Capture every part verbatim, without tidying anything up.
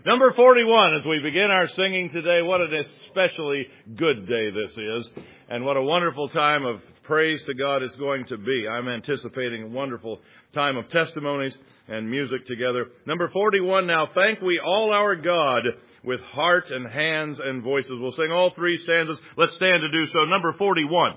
Number forty-one, as we begin our singing today, what an especially good day this is, and what a wonderful time of praise to God it's going to be. I'm anticipating a wonderful time of testimonies and music together. Number forty-one, now thank we all our God with heart and hands and voices. We'll sing all three stanzas. Let's stand to do so. Number forty-one.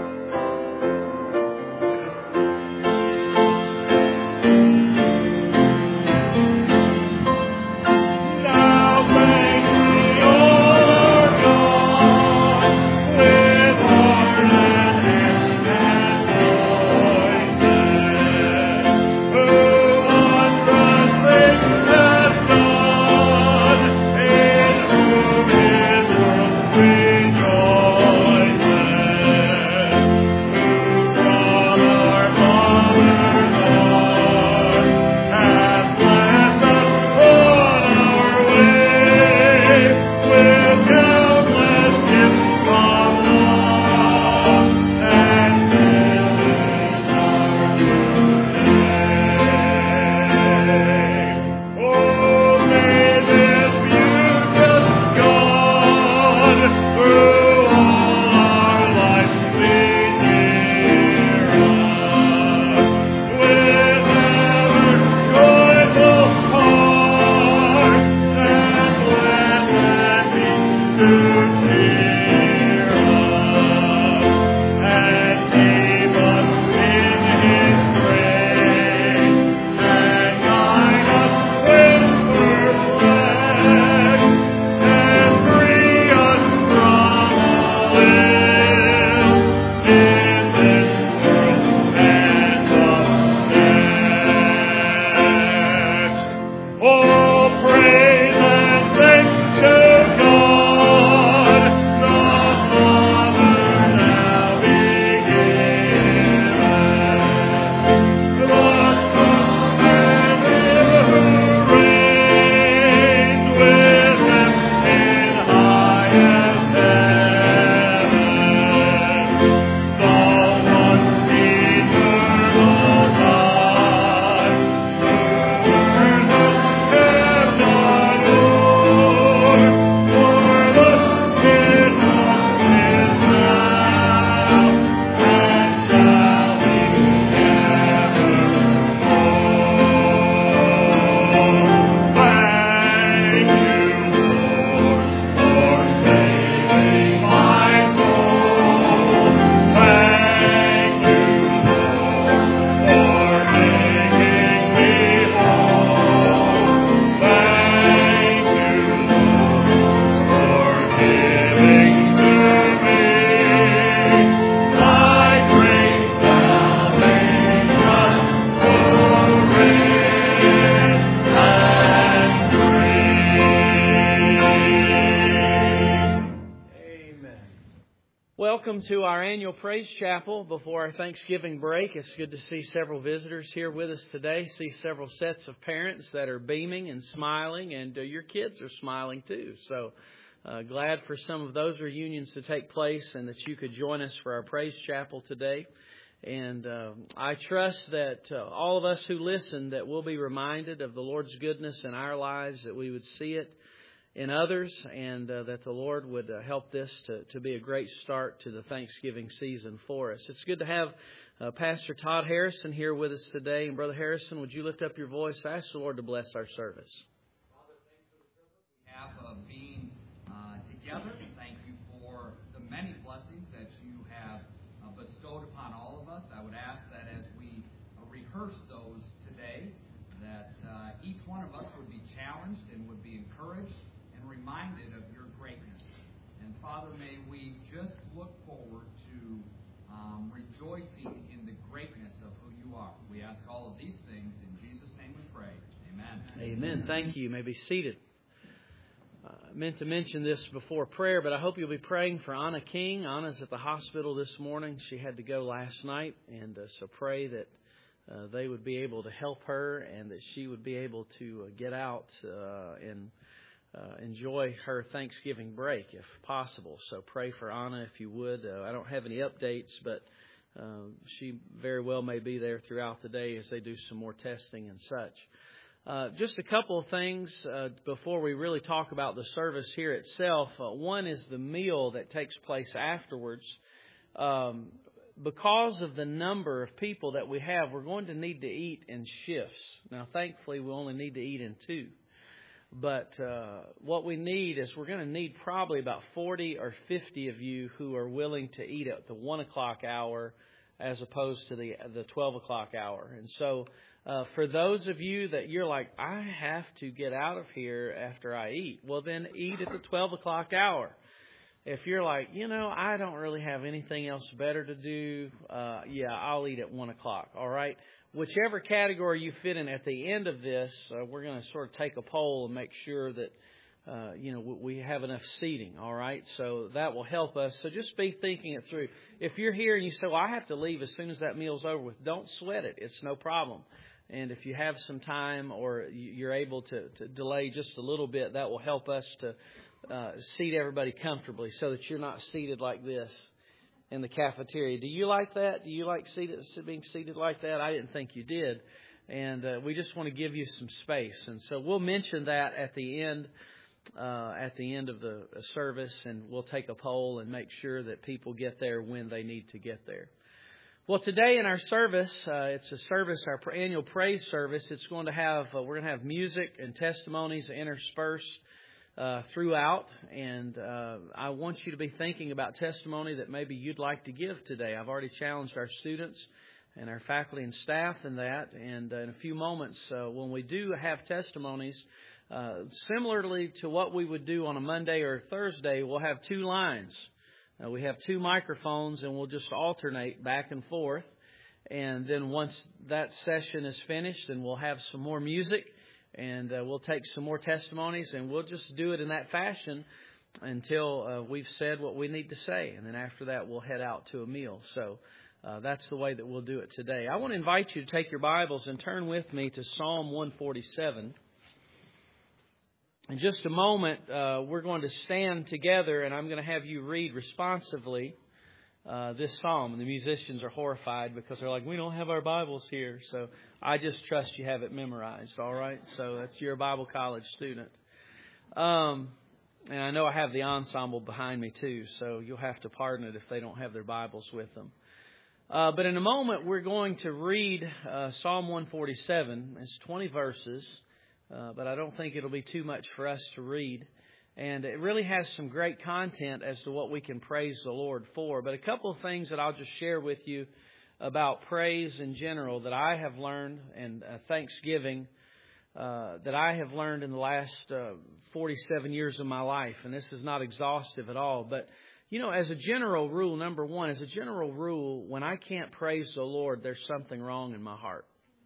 Welcome to our annual Praise Chapel before our Thanksgiving break. It's good to see several visitors here with us today. See several sets of parents that are beaming and smiling, and uh, your kids are smiling too. So uh, glad for some of those reunions to take place and that you could join us for our Praise Chapel today. And uh, I trust that uh, all of us who listen, that we'll be reminded of the Lord's goodness in our lives, that we would see it in others, and uh, that the Lord would uh, help this to, to be a great start to the Thanksgiving season for us. It's good to have uh, Pastor Todd Harrison here with us today. And Brother Harrison, would you lift up your voice? Ask the Lord to bless our service. Father, thanks for the privilege we have of being uh, together. Thank you for the many blessings that you have uh, bestowed upon all of us. I would ask that as we uh, rehearse those today, that uh, each one of us would be challenged and would be encouraged and reminded of your greatness. And Father, may we just look forward to um, rejoicing in the greatness of who you are. We ask all of these things in Jesus' name we pray. Amen. Amen. Thank you. You may be seated. Uh, I meant to mention this before prayer, but I hope you'll be praying for Anna King. Anna's at the hospital this morning. She had to go last night, and uh, so pray that uh, they would be able to help her and that she would be able to uh, get out uh, and Uh, enjoy her Thanksgiving break if possible. So pray for Anna if you would. Uh, I don't have any updates, but uh, she very well may be there throughout the day as they do some more testing and such. Uh, just a couple of things uh, before we really talk about the service here itself. Uh, one is the meal that takes place afterwards. Um, because of the number of people that we have, we're going to need to eat in shifts. Now, thankfully, we only need to eat in two. But uh, what we need is we're going to need probably about forty or fifty of you who are willing to eat at the one o'clock hour as opposed to the the twelve o'clock hour. And so uh, for those of you that you're like, I have to get out of here after I eat, well, then eat at the twelve o'clock hour. If you're like, you know, I don't really have anything else better to do, uh, yeah, I'll eat at one o'clock, all right? Whichever category you fit in at the end of this, uh, we're going to sort of take a poll and make sure that, uh, you know, we have enough seating, all right? So that will help us. So just be thinking it through. If you're here and you say, well, I have to leave as soon as that meal's over with, don't sweat it. It's no problem. And if you have some time or you're able to, to delay just a little bit, that will help us to uh, seat everybody comfortably so that you're not seated like this in the cafeteria. Do you like that? Do you like seated, being seated like that? I didn't think you did. And uh, we just want to give you some space. And so we'll mention that at the end, uh, at the end of the service, and we'll take a poll and make sure that people get there when they need to get there. Well, today in our service, uh, it's a service, our annual praise service. It's going to have, uh, we're going to have music and testimonies interspersed uh, throughout. And uh, I want you to be thinking about testimony that maybe you'd like to give today. I've already challenged our students and our faculty and staff in that. And uh, in a few moments, uh, when we do have testimonies, uh, similarly to what we would do on a Monday or a Thursday, we'll have two lines. Uh, we have two microphones, and we'll just alternate back and forth. And then once that session is finished, then we'll have some more music, and uh, we'll take some more testimonies, and we'll just do it in that fashion until uh, we've said what we need to say. And then after that, we'll head out to a meal. So uh, that's the way that we'll do it today. I want to invite you to take your Bibles and turn with me to Psalm one forty-seven. In just a moment, uh, we're going to stand together, and I'm going to have you read responsively uh, this psalm. And the musicians are horrified because they're like, we don't have our Bibles here. So I just trust you have it memorized, all right? So that's you're a Bible college student. Um, and I know I have the ensemble behind me, too, so you'll have to pardon it if they don't have their Bibles with them. Uh, but in a moment, we're going to read uh, Psalm one forty-seven. It's twenty verses. Uh, but I don't think it'll be too much for us to read. And it really has some great content as to what we can praise the Lord for. But a couple of things that I'll just share with you about praise in general that I have learned, and uh, Thanksgiving uh, that I have learned in the last uh, forty-seven years of my life. And this is not exhaustive at all. But, you know, as a general rule, number one, as a general rule, when I can't praise the Lord, there's something wrong in my heart.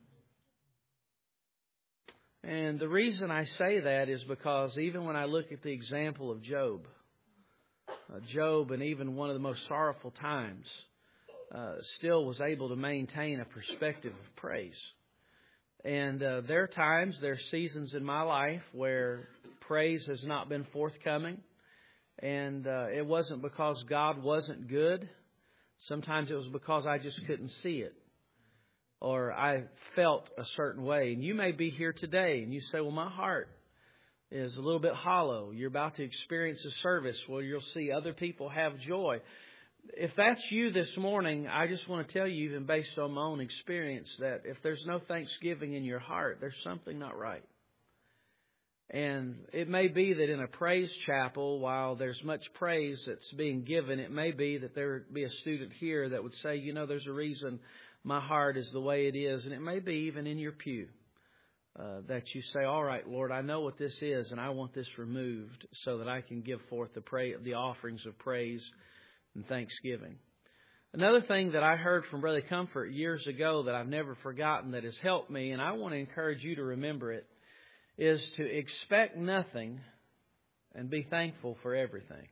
And the reason I say that is because even when I look at the example of Job, uh, Job, and even one of the most sorrowful times, uh, still was able to maintain a perspective of praise. And uh, there are times, there are seasons in my life where praise has not been forthcoming. And uh, it wasn't because God wasn't good. Sometimes it was because I just couldn't see it. Or I felt a certain way. And you may be here today and you say, well, my heart is a little bit hollow. You're about to experience a service where you'll see other people have joy. If that's you this morning, I just want to tell you, even based on my own experience, that if there's no thanksgiving in your heart, there's something not right. And it may be that in a praise chapel, while there's much praise that's being given, it may be that there would be a student here that would say, you know, there's a reason my heart is the way it is. And it may be even in your pew uh, that you say, all right, Lord, I know what this is, and I want this removed so that I can give forth the pray- the offerings of praise and thanksgiving. Another thing that I heard from Brother Comfort years ago that I've never forgotten that has helped me, and I want to encourage you to remember it, is to expect nothing and be thankful for everything.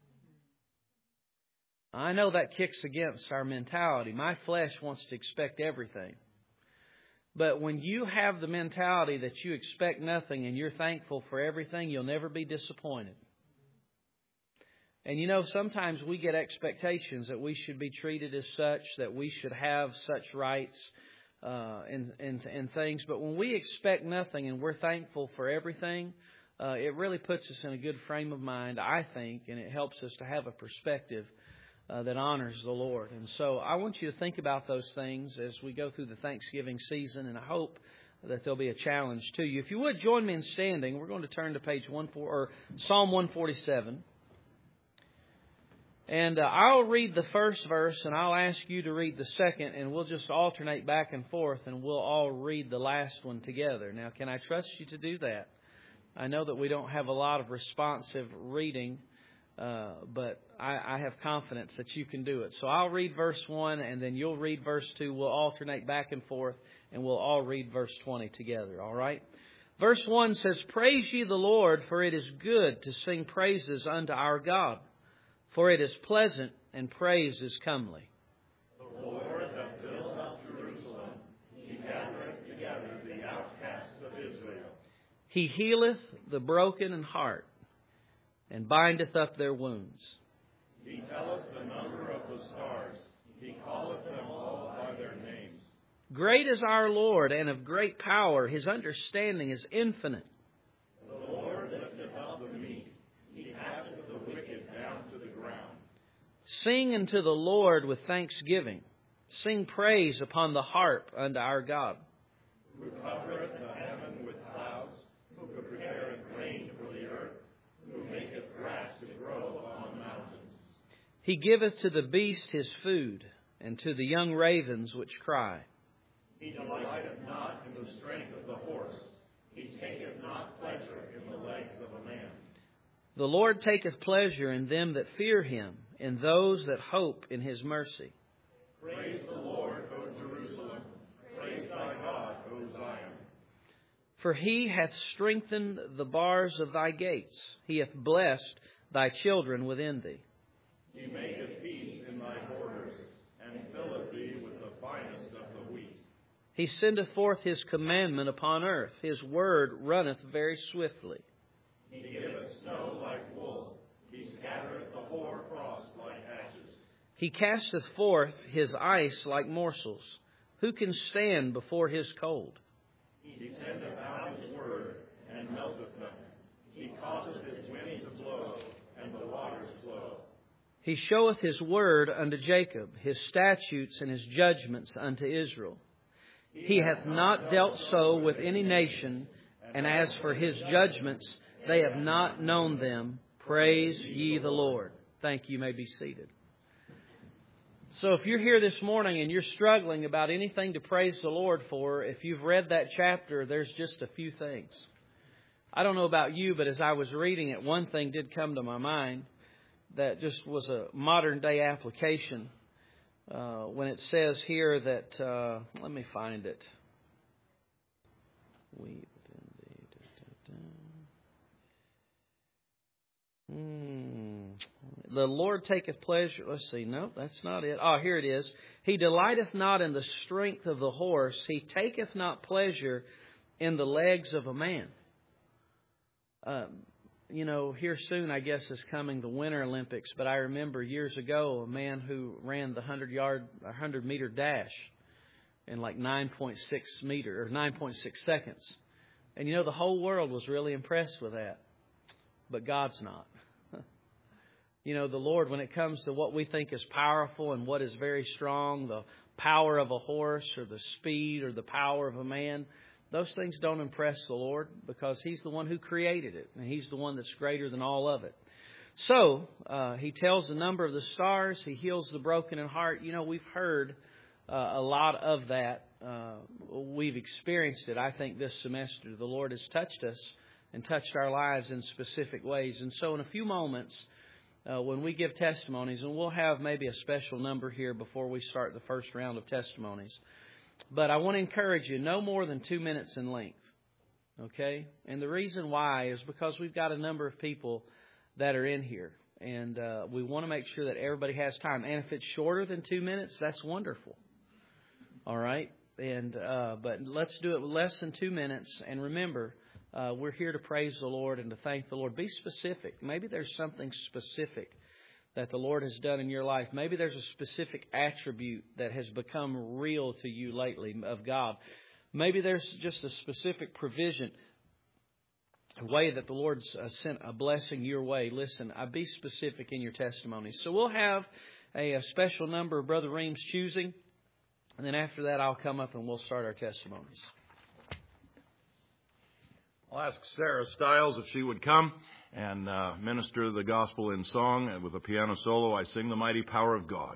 I know that kicks against our mentality. My flesh wants to expect everything. But when you have the mentality that you expect nothing and you're thankful for everything, you'll never be disappointed. And you know, sometimes we get expectations that we should be treated as such, that we should have such rights, uh, and, and, and things. But when we expect nothing and we're thankful for everything, uh, it really puts us in a good frame of mind, I think, and it helps us to have a perspective uh, that honors the Lord. And so I want you to think about those things as we go through the Thanksgiving season, and I hope that there'll be a challenge to you. If you would join me in standing, we're going to turn to page one four or Psalm one forty-seven. And uh, I'll read the first verse, and I'll ask you to read the second, and we'll just alternate back and forth, and we'll all read the last one together. Now, can I trust you to do that? I know that we don't have a lot of responsive reading, uh, but I, I have confidence that you can do it. So I'll read verse one, and then you'll read verse two. We'll alternate back and forth, and we'll all read verse twenty together, all right? Verse one says, "Praise ye the Lord, for it is good to sing praises unto our God. For it is pleasant, and praise is comely. The Lord hath built up Jerusalem. He gathereth together the outcasts of Israel. He healeth the broken in heart, and bindeth up their wounds. He telleth the number of the stars. He calleth them all by their names. Great is our Lord, and of great power. His understanding is infinite. The Lord lifteth up the meek. He casteth the wicked down to the ground. Sing unto the Lord with thanksgiving. Sing praise upon the harp unto our God. Who covereth the heaven with clouds, who prepareth rain for the earth, who maketh grass to grow upon mountains. He giveth to the beast his food, and to the young ravens which cry. He delighteth not in the strength of the horse. He taketh not pleasure in the legs of a man. The Lord taketh pleasure in them that fear him, in those that hope in his mercy. Praise the Lord, O Jerusalem. Praise thy God, O Zion. For he hath strengthened the bars of thy gates. He hath blessed thy children within thee. He maketh peace in thy borders, and filleth thee with the finest of the wheat. He sendeth forth his commandment upon earth. His word runneth very swiftly. He giveth snow like wool. He scattereth the hoar frost like ashes. He casteth forth his ice like morsels. Who can stand before his cold? He sendeth out his word, and melteth them. He causeth his wind to blow, and the waters flow. He showeth his word unto Jacob, his statutes and his judgments unto Israel. He hath not dealt so with any nation, and as for his judgments, they have not known them. Praise ye the Lord." Thank you. You may be seated. So if you're here this morning and you're struggling about anything to praise the Lord for, if you've read that chapter, there's just a few things. I don't know about you, but as I was reading it, one thing did come to my mind that just was a modern day application. Uh, when it says here that, uh, let me find it. We, hmm. The Lord taketh pleasure. Let's see. No, that's not it. Oh, here it is. He delighteth not in the strength of the horse. He taketh not pleasure in the legs of a man. Uh, you know, here soon, I guess, is coming the Winter Olympics. But I remember years ago a man who ran the hundred yard, a hundred meter dash in like nine point six meter or nine point six seconds. And you know, the whole world was really impressed with that, but God's not. You know, the Lord, when it comes to what we think is powerful and what is very strong, the power of a horse or the speed or the power of a man, those things don't impress the Lord because He's the one who created it. And He's the one that's greater than all of it. So, uh, He tells the number of the stars. He heals the broken in heart. You know, we've heard uh, a lot of that. Uh, we've experienced it, I think, this semester. The Lord has touched us and touched our lives in specific ways. And so in a few moments, Uh, when we give testimonies, and we'll have maybe a special number here before we start the first round of testimonies. But I want to encourage you, no more than two minutes in length. Okay? And the reason why is because we've got a number of people that are in here. And uh, we want to make sure that everybody has time. And if it's shorter than two minutes, that's wonderful. All right? And uh, but let's do it with less than two minutes. And remember, Uh, we're here to praise the Lord and to thank the Lord. Be specific. Maybe there's something specific that the Lord has done in your life. Maybe there's a specific attribute that has become real to you lately of God. Maybe there's just a specific provision, a way that the Lord's uh, sent a blessing your way. Listen, uh, be specific in your testimony. So we'll have a, a special number of Brother Ream's choosing. And then after that, I'll come up and we'll start our testimonies. I'll ask Sarah Stiles if she would come and uh, minister the gospel in song. And with a piano solo, I sing the mighty power of God.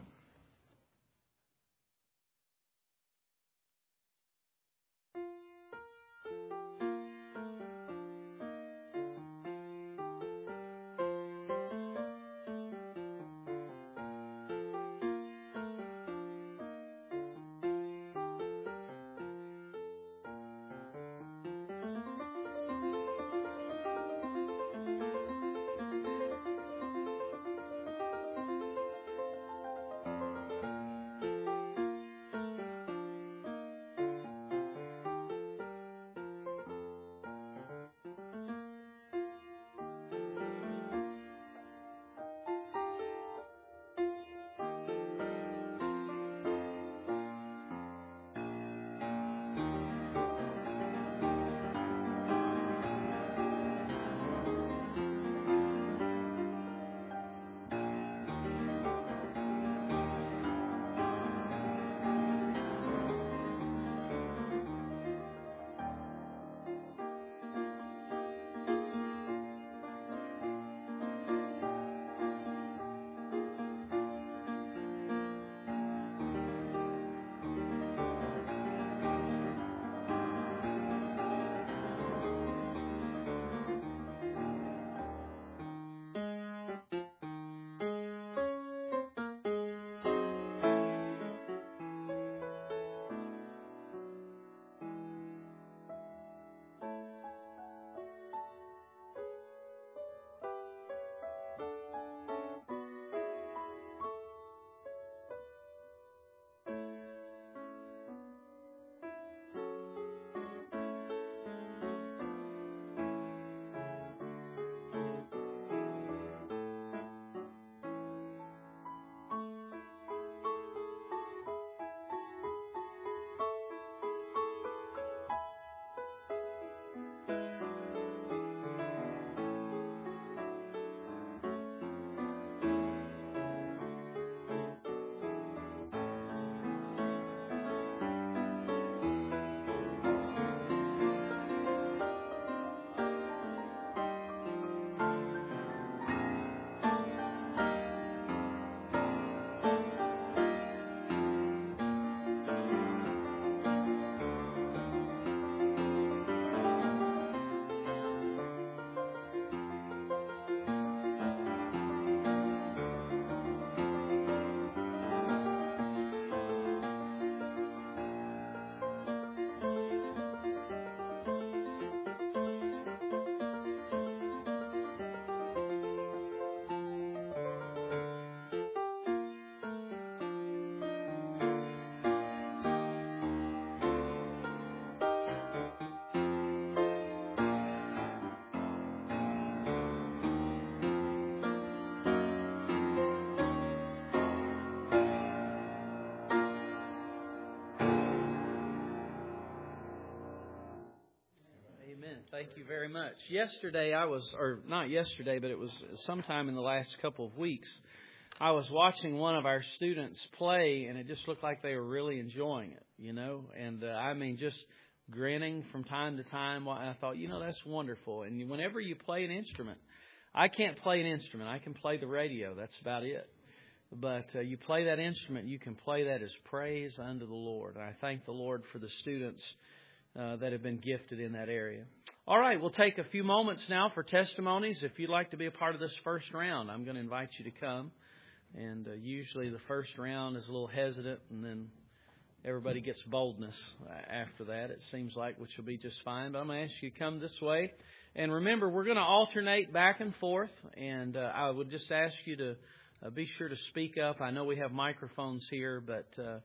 Thank you very much. Yesterday I was, or not yesterday, but it was sometime in the last couple of weeks, I was watching one of our students play, and it just looked like they were really enjoying it, you know, and uh, I mean just grinning from time to time. And I thought, you know, that's wonderful. And whenever you play an instrument, I can't play an instrument. I can play the radio. That's about it. But uh, you play that instrument, you can play that as praise unto the Lord. And I thank the Lord for the students uh, that have been gifted in that area. All right, we'll take a few moments now for testimonies. If you'd like to be a part of this first round, I'm going to invite you to come. And uh, usually the first round is a little hesitant, and then everybody gets boldness after that, it seems like, which will be just fine. But I'm going to ask you to come this way. And remember, we're going to alternate back and forth. And uh, I would just ask you to uh, be sure to speak up. I know we have microphones here, but uh,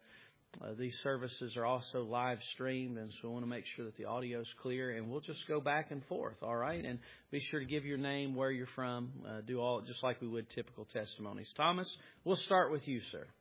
Uh, these services are also live streamed, and so we want to make sure that the audio is clear. And we'll just go back and forth, all right? And be sure to give your name, where you're from, uh, do all just like we would typical testimonies. Thomas, we'll start with you, sir.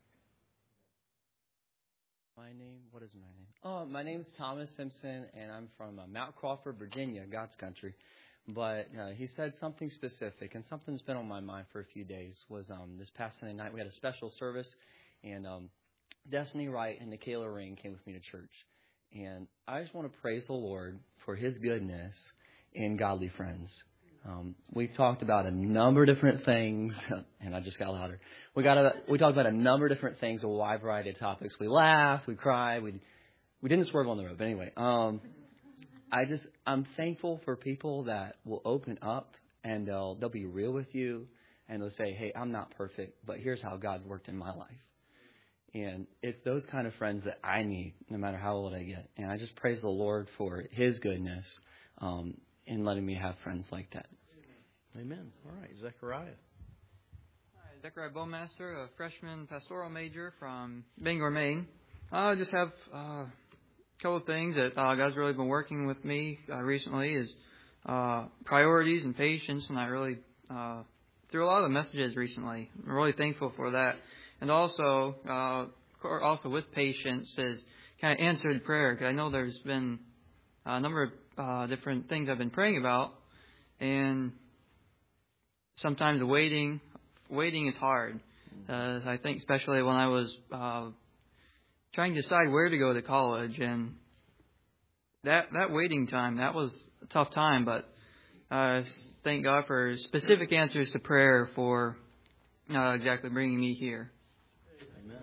My name, what is my name? Oh, my name is Thomas Simpson, and I'm from uh, Mount Crawford, Virginia, God's country. But uh, he said something specific, and something that's been on my mind for a few days was um, this past Sunday night we had a special service, and um, Destiny Wright and Nikayla Ring came with me to church. And I just want to praise the Lord for His goodness in Godly Friends. Um, we talked about a number of different things, and I just got louder. We got a, we talked about a number of different things, a wide variety of topics. We laughed, we cried, we we didn't swerve on the road. But anyway, um, I just I'm thankful for people that will open up and they'll they'll be real with you, and they'll say, "Hey, I'm not perfect, but here's how God's worked in my life." And it's those kind of friends that I need, no matter how old I get. And I just praise the Lord for His goodness um, in letting me have friends like that. Amen. All right, Zechariah. Hi, Zechariah Bowmaster, a freshman pastoral major from Bangor, Maine. I just have uh, a couple of things that uh, God's really been working with me uh, recently is uh, priorities and patience, and I really, uh, through a lot of the messages recently, I'm really thankful for that. And also, uh, also with patience is kind of answered prayer, because I know there's been a number of uh, different things I've been praying about, and sometimes waiting, waiting is hard. Uh, I think especially when I was uh, trying to decide where to go to college, and that that waiting time, that was a tough time. But uh, thank God for specific answers to prayer for uh, exactly bringing me here. Amen.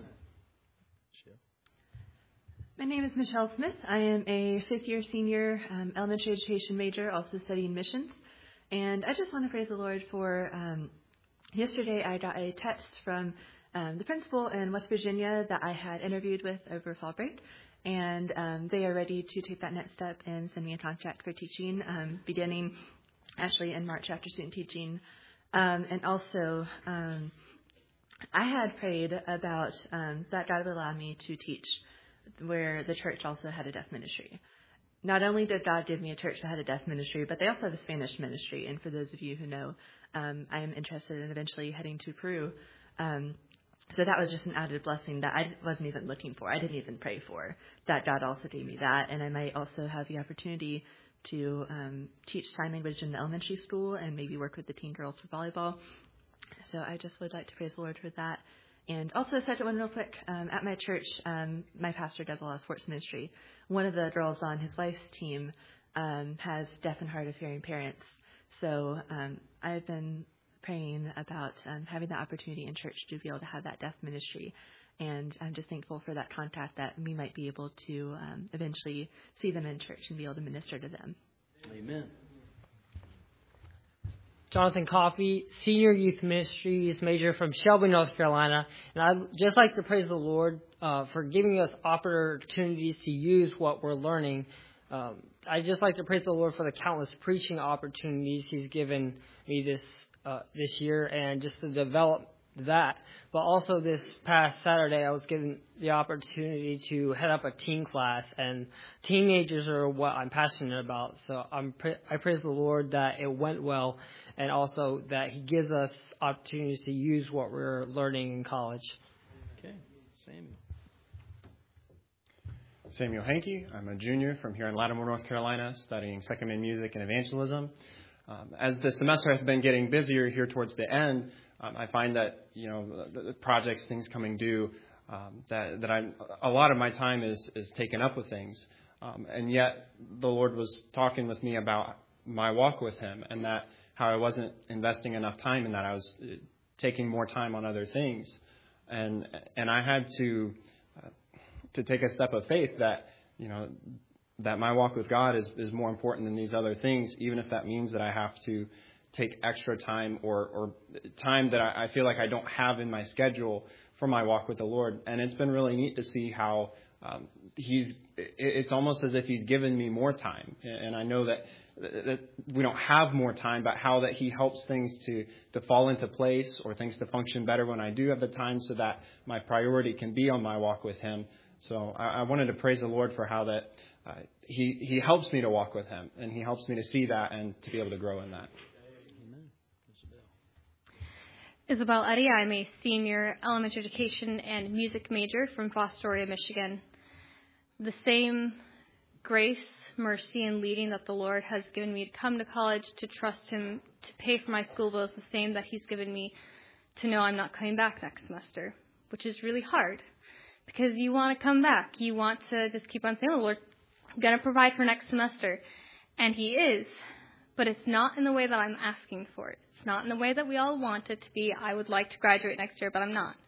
My name is Michelle Smith. I am a fifth-year senior um, elementary education major, also studying missions. And I just want to praise the Lord for um, yesterday I got a text from um, the principal in West Virginia that I had interviewed with over fall break. And um, they are ready to take that next step and send me a contract for teaching, um, beginning actually in March after student teaching. Um, and also, um, I had prayed about um, that God would allow me to teach where the church also had a deaf ministry. Not only did God give me a church that had a deaf ministry, but they also have a Spanish ministry. And for those of you who know, um, I am interested in eventually heading to Peru. Um, so that was just an added blessing that I wasn't even looking for. I didn't even pray for. That God also gave me that. And I might also have the opportunity to um, teach sign language in the elementary school and maybe work with the teen girls for volleyball. So I just would like to praise the Lord for that. And also, a second one real quick, um, at my church, um, my pastor does a lot of sports ministry. One of the girls on his wife's team um, has deaf and hard of hearing parents. So um, I've been praying about um, having the opportunity in church to be able to have that deaf ministry. And I'm just thankful for that contact that we might be able to um, eventually see them in church and be able to minister to them. Amen. Jonathan Coffey, Senior Youth Ministries major from Shelby, North Carolina. And I'd just like to praise the Lord uh, for giving us opportunities to use what we're learning. Um, I'd just like to praise the Lord for the countless preaching opportunities He's given me this uh, this year, and just to develop that. But also this past Saturday, I was given the opportunity to head up a teen class, and teenagers are what I'm passionate about. So I'm I praise the Lord that it went well, and also that He gives us opportunities to use what we're learning in college. Okay, Samuel. Samuel Hankey. I'm a junior from here in Lattimore, North Carolina, studying second in music and evangelism. Um, as the semester has been getting busier here towards the end, um, I find that, you know, the, the projects, things coming due, um, that, that I'm, a lot of my time is, is taken up with things. Um, and yet the Lord was talking with me about my walk with Him, and that how I wasn't investing enough time in that. I was taking more time on other things. And, and I had to, uh, to take a step of faith that, you know, that my walk with God is, is more important than these other things, even if that means that I have to take extra time or, or time that I, I feel like I don't have in my schedule for my walk with the Lord. And it's been really neat to see how um, He's, it's almost as if He's given me more time. And I know that, that we don't have more time, but how that He helps things to, to fall into place or things to function better when I do have the time, so that my priority can be on my walk with Him. So I, I wanted to praise the Lord for how that uh, he, he helps me to walk with him, and he helps me to see that and to be able to grow in that. Isabel Eddy. I'm a senior elementary education and music major from Fostoria, Michigan. The same grace, mercy, and leading that the Lord has given me to come to college, to trust him, to pay for my school bill is the same that he's given me to know I'm not coming back next semester, which is really hard because you want to come back. You want to just keep on saying, oh, Lord, I'm going to provide for next semester. And he is, but it's not in the way that I'm asking for it. It's not in the way that we all want it to be. I would like to graduate next year, but I'm not.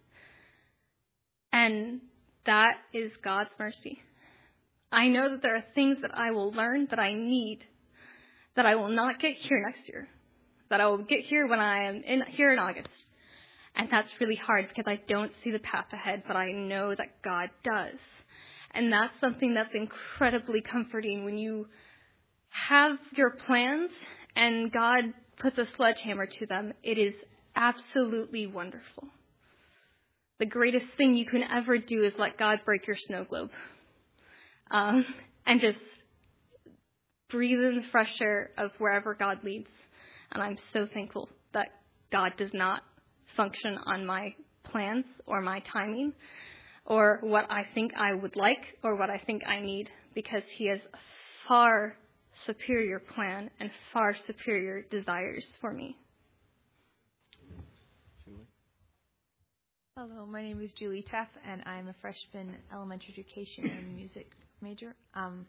And that is God's mercy. I know that there are things that I will learn that I need, that I will not get here next year, that I will get here when I am in, here in August. And that's really hard because I don't see the path ahead, but I know that God does. And that's something that's incredibly comforting when you have your plans and God puts a sledgehammer to them. It is absolutely wonderful. The greatest thing you can ever do is let God break your snow globe. Um, and just breathe in the fresh air of wherever God leads. And I'm so thankful that God does not function on my plans or my timing or what I think I would like or what I think I need, because he has a far superior plan and far superior desires for me. Hello, my name is Julie Teff, and I'm a freshman elementary education and music major. Um,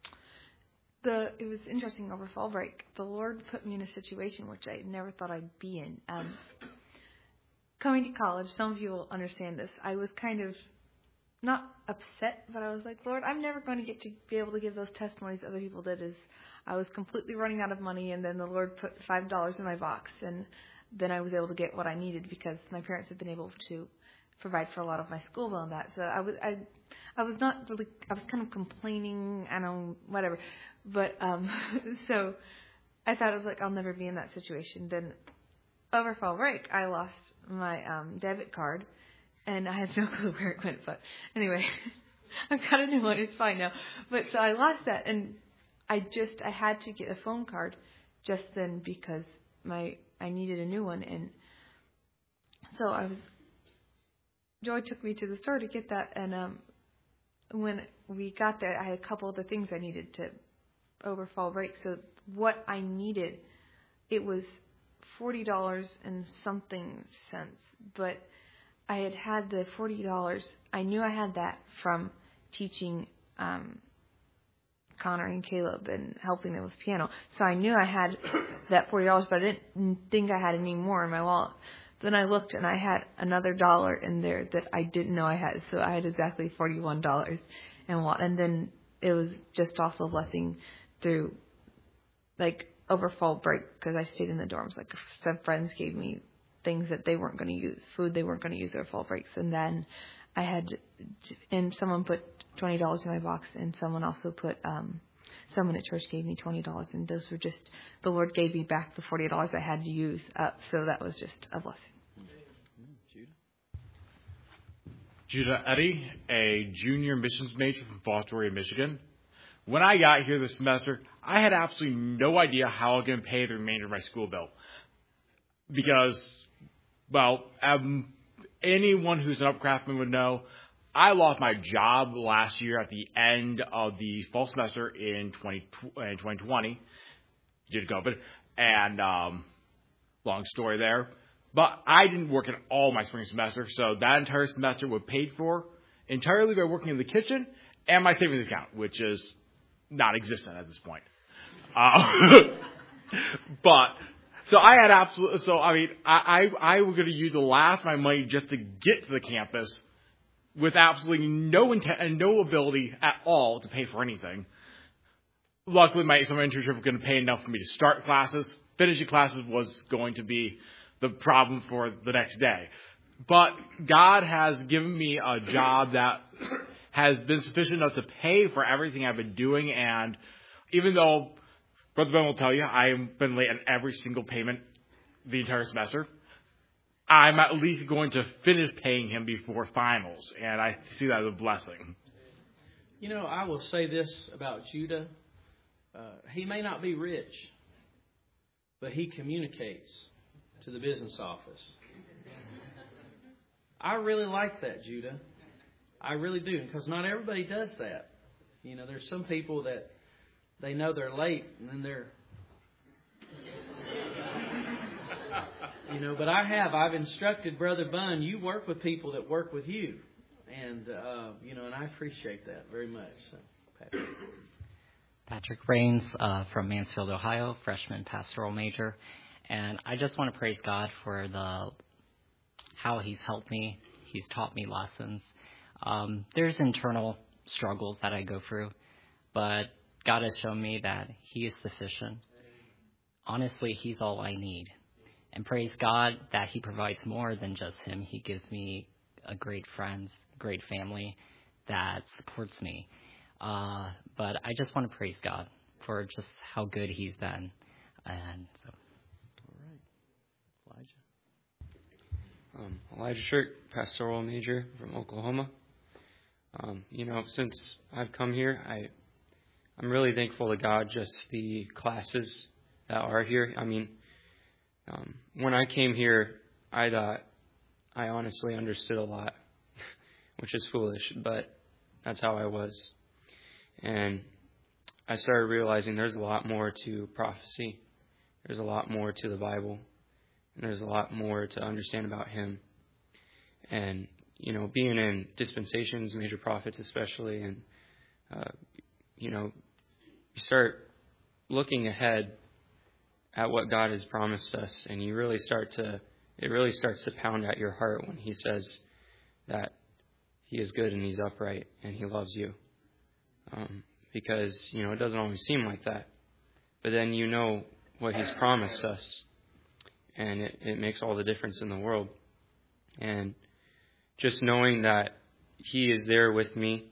the it was interesting over fall break. The Lord put me in a situation which I never thought I'd be in. Um, coming to college, some of you will understand this. I was kind of not upset, but I was like, Lord, I'm never going to get to be able to give those testimonies other people did. Is I was completely running out of money, and then the Lord put five dollars in my box, and then I was able to get what I needed because my parents had been able to provide for a lot of my school bill and that. So I was I I was not really I was kind of complaining, I don't know, whatever. But um so I thought I was like, I'll never be in that situation. Then over fall break I lost my um debit card and I had no clue where it went, but anyway, I've got a new one, it's fine now. But so I lost that, and I just I had to get a phone card just then because my I needed a new one. And so I was Joy took me to the store to get that, and um, when we got there, I had a couple of the things I needed to over fall break. So what I needed, it was forty dollars and something cents, but I had had the forty dollars. I knew I had that from teaching um, Connor and Caleb and helping them with piano. So I knew I had that forty dollars, but I didn't think I had any more in my wallet. Then I looked, and I had another dollar in there that I didn't know I had. So I had exactly forty-one dollars. And and then it was just also a blessing through, like, over fall break, because I stayed in the dorms. Like, some friends gave me things that they weren't going to use, food they weren't going to use over fall breaks. And then I had, and someone put twenty dollars in my box, and someone also put, um, someone at church gave me twenty dollars. And those were just, the Lord gave me back the forty dollars I had to use up. So that was just a blessing. Judah Eddy, a junior missions major from Fostoria, Michigan. When I got here this semester, I had absolutely no idea how I was going to pay the remainder of my school bill. Because, well, um, anyone who's an upcraftsman would know, I lost my job last year at the end of the fall semester in twenty twenty due to COVID. And, um, long story there. But I didn't work at all my spring semester, so that entire semester was paid for entirely by working in the kitchen and my savings account, which is non-existent at this point. Uh, but, so I had absolutely, so I mean, I, I, I was going to use the last of my money just to get to the campus with absolutely no intent and no ability at all to pay for anything. Luckily, my summer internship was going to pay enough for me to start classes. Finishing classes was going to be the problem for the next day. But God has given me a job that has been sufficient enough to pay for everything I've been doing. And even though Brother Ben will tell you I've been late on every single payment the entire semester, I'm at least going to finish paying him before finals. And I see that as a blessing. You know, I will say this about Judah. Uh, he may not be rich, but he communicates to the business office. I really like that, Judah. I really do, because not everybody does that. You know, there's some people that they know they're late, and then they're... You know, but I have. I've instructed Brother Bunn, you work with people that work with you. And, uh, you know, and I appreciate that very much. So, Patrick. Patrick Rains uh, from Mansfield, Ohio, freshman pastoral major. And I just want to praise God for the how He's helped me. He's taught me lessons. Um, there's internal struggles that I go through, but God has shown me that He is sufficient. Honestly, He's all I need. And praise God that He provides more than just Him. He gives me a great friends, great family that supports me. Uh, but I just want to praise God for just how good He's been. And so. All right. Elijah. Um, Elijah Shirk, pastoral major from Oklahoma. Um, you know, since I've come here, I, I'm really thankful to God, just the classes that are here. I mean, um, when I came here, I thought I honestly understood a lot, which is foolish, but that's how I was. And I started realizing there's a lot more to prophecy. There's a lot more to the Bible. And there's a lot more to understand about Him. And, you know, being in dispensations, major prophets especially, and, uh, you know, you start looking ahead at what God has promised us, and you really start to, it really starts to pound at your heart when He says that He is good and He's upright and He loves you. Um, because, you know, it doesn't always seem like that. But then you know what He's promised us, and it, it makes all the difference in the world. And just knowing that He is there with me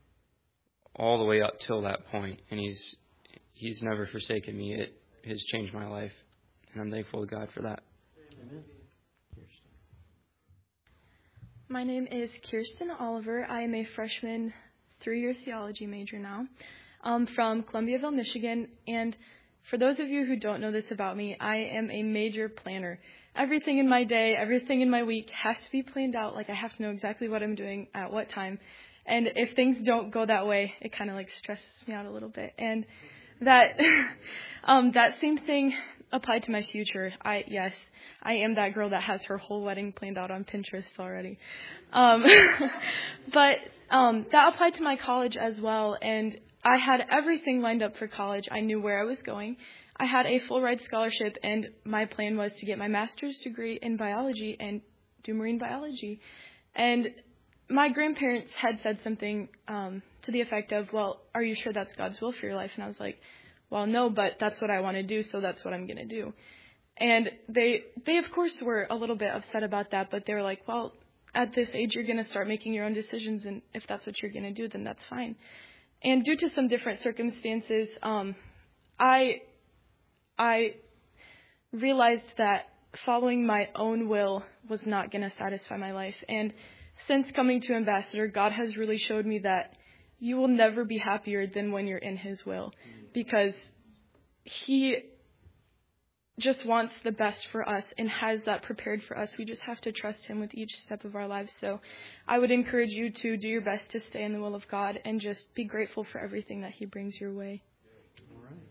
all the way up till that point, and He's He's never forsaken me, it has changed my life, and I'm thankful to God for that. Amen. My name is Kirsten Oliver. I am a freshman three-year theology major now um, from Columbiaville, Michigan. And for those of you who don't know this about me, I am a major planner. Everything in my day, everything in my week has to be planned out. Like, I have to know exactly what I'm doing at what time. And if things don't go that way, it kind of like stresses me out a little bit. And that um, that same thing applied to my future. I yes, I am that girl that has her whole wedding planned out on Pinterest already. Um, but um, that applied to my college as well. And I had everything lined up for college. I knew where I was going. I had a full ride scholarship, and my plan was to get my master's degree in biology and do marine biology. And my grandparents had said something um, to the effect of, well, are you sure that's God's will for your life? And I was like, well, no, but that's what I want to do, so that's what I'm going to do. And they, they of course, were a little bit upset about that, but they were like, well, at this age, you're going to start making your own decisions, and if that's what you're going to do, then that's fine. And due to some different circumstances, um, I, I realized that following my own will was not going to satisfy my life. And since coming to Ambassador, God has really showed me that you will never be happier than when you're in His will, because He just wants the best for us and has that prepared for us. We just have to trust Him with each step of our lives. So I would encourage you to do your best to stay in the will of God and just be grateful for everything that He brings your way. All right.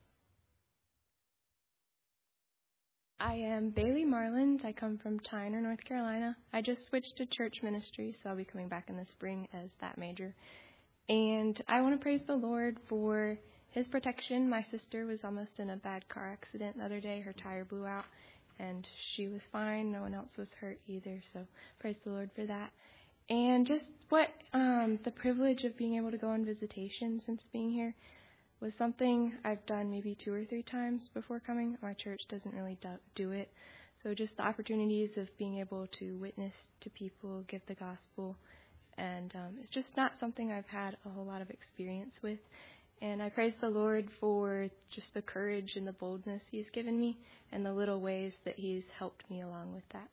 I am Bailey Marland. I come from Tyner, North Carolina. I just switched to church ministry, so I'll be coming back in the spring as that major. And I want to praise the Lord for His protection. My sister was almost in a bad car accident the other day. Her tire blew out, and she was fine. No one else was hurt either, so praise the Lord for that. And just what um, the privilege of being able to go on visitation since being here was something I've done maybe two or three times before coming. My church doesn't really do it. So just the opportunities of being able to witness to people, give the gospel, and um, it's just not something I've had a whole lot of experience with. And I praise the Lord for just the courage and the boldness He's given me and the little ways that He's helped me along with that.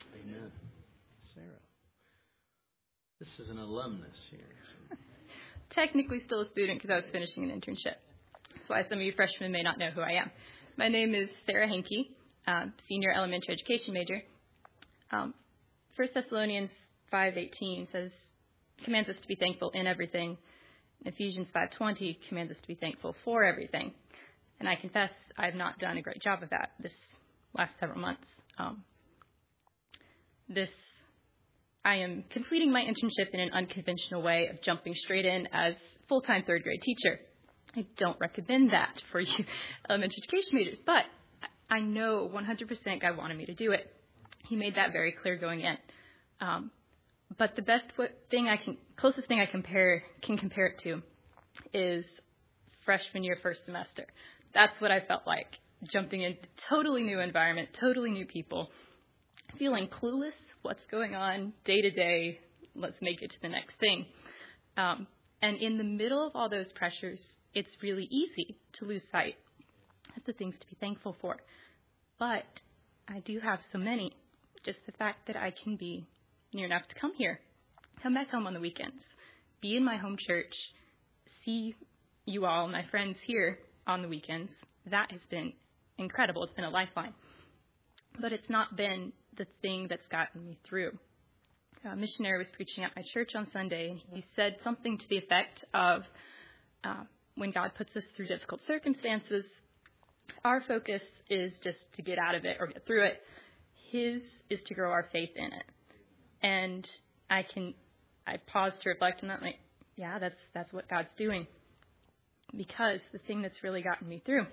Amen. Sarah. This is an alumnus here. technically still a student because I was finishing an internship. That's why some of you freshmen may not know who I am. My name is Sarah Henke, um, senior elementary education major. Um, First Thessalonians five eighteen says, commands us to be thankful in everything. Ephesians five twenty commands us to be thankful for everything. And I confess I have not done a great job of that this last several months. Um, this, I am completing my internship in an unconventional way of jumping straight in as full-time third grade teacher. I don't recommend that for you elementary education majors, but I know one hundred percent God wanted me to do it. He made that very clear going in. Um, but the best thing I can, closest thing I compare can compare it to is freshman year, first semester. That's what I felt like, jumping in totally new environment, totally new people, feeling clueless, what's going on day to day, let's make it to the next thing. Um, and in the middle of all those pressures, it's really easy to lose sight of the things to be thankful for. But I do have so many. Just the fact that I can be near enough to come here, come back home on the weekends, be in my home church, see you all, my friends here on the weekends, that has been incredible. It's been a lifeline. But it's not been the thing that's gotten me through. A missionary was preaching at my church on Sunday, and he said something to the effect of, uh, when God puts us through difficult circumstances, our focus is just to get out of it or get through it. His is to grow our faith in it. And I can, I pause to reflect on that, like, yeah, that's that's what God's doing. Because the thing that's really gotten me through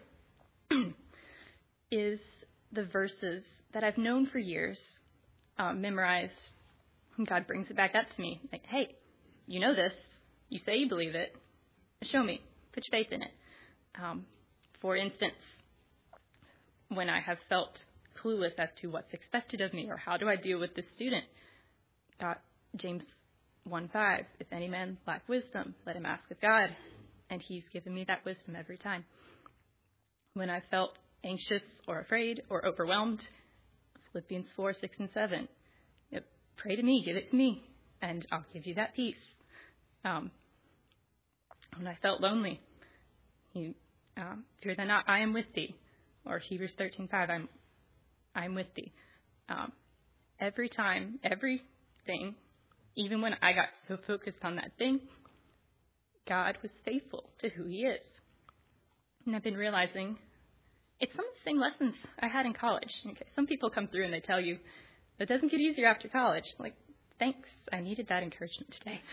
is the verses that I've known for years, uh, memorized, and God brings it back up to me. Like, hey, you know this. You say you believe it. Show me. Put your faith in it. Um, for instance, when I have felt clueless as to what's expected of me or how do I deal with this student, uh, James one five, if any man lack wisdom, let him ask of God. And he's given me that wisdom every time. When I felt anxious or afraid or overwhelmed, Philippians four, six, and seven, you know, pray to me, give it to me, and I'll give you that peace. Um, when I felt lonely, he, um, fear thou not, I am with thee. Or Hebrews thirteen five, I'm I'm with thee. Um, every time, everything, even when I got so focused on that thing, God was faithful to who he is. And I've been realizing it's some of the same lessons I had in college. Okay, some people come through and they tell you, it doesn't get easier after college. Like, thanks, I needed that encouragement today.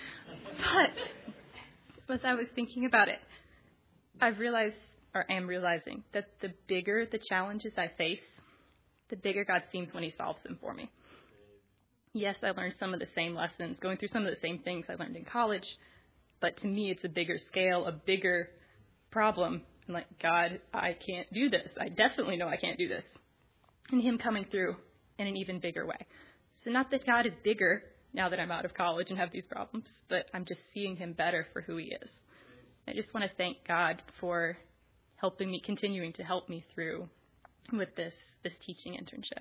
But as I was thinking about it, I've realized, or am realizing, that the bigger the challenges I face, the bigger God seems when he solves them for me. Yes, I learned some of the same lessons, going through some of the same things I learned in college, but to me it's a bigger scale, a bigger problem. I'm like, God, I can't do this. I definitely know I can't do this. And him coming through in an even bigger way. So not that God is bigger now that I'm out of college and have these problems, but I'm just seeing him better for who he is. I just want to thank God for helping me, continuing to help me through with this this teaching internship.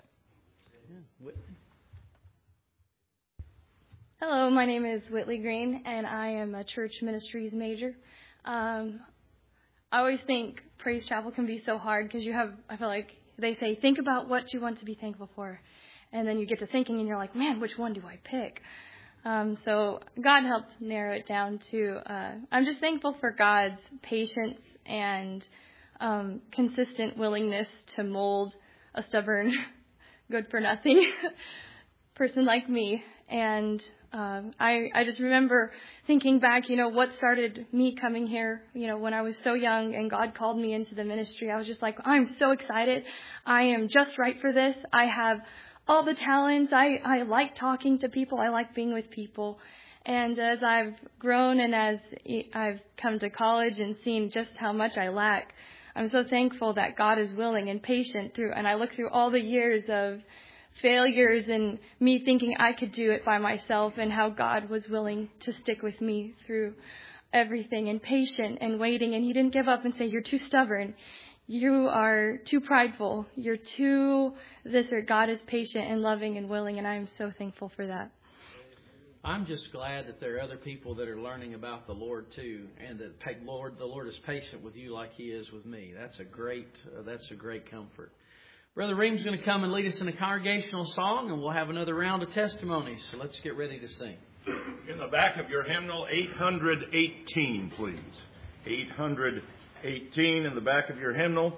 Hello, my name is Whitley Green, and I am a church ministries major. Um, I always think Praise Chapel can be so hard because you have, I feel like they say, think about what you want to be thankful for. And then you get to thinking and you're like, man, which one do I pick? Um, so God helped narrow it down to, uh, I'm just thankful for God's patience and um, consistent willingness to mold a stubborn, good-for-nothing person like me. And um, I, I just remember thinking back, you know, what started me coming here, you know, when I was so young and God called me into the ministry. I was just like, I'm so excited. I am just right for this. I have all the talents. I, I like talking to people. I like being with people. And as I've grown and as I've come to college and seen just how much I lack, I'm so thankful that God is willing and patient through. And I look through all the years of failures and me thinking I could do it by myself and how God was willing to stick with me through everything and patient and waiting. And he didn't give up and say, you're too stubborn. You are too prideful. You're too this, or God is patient and loving and willing. And I am so thankful for that. I'm just glad that there are other people that are learning about the Lord too, and that Lord, the Lord is patient with you like He is with me. That's a great, uh, that's a great comfort. Brother Ream's going to come and lead us in a congregational song, and we'll have another round of testimonies. So let's get ready to sing. In the back of your hymnal, eight hundred eighteen, please. eight hundred eighteen in the back of your hymnal.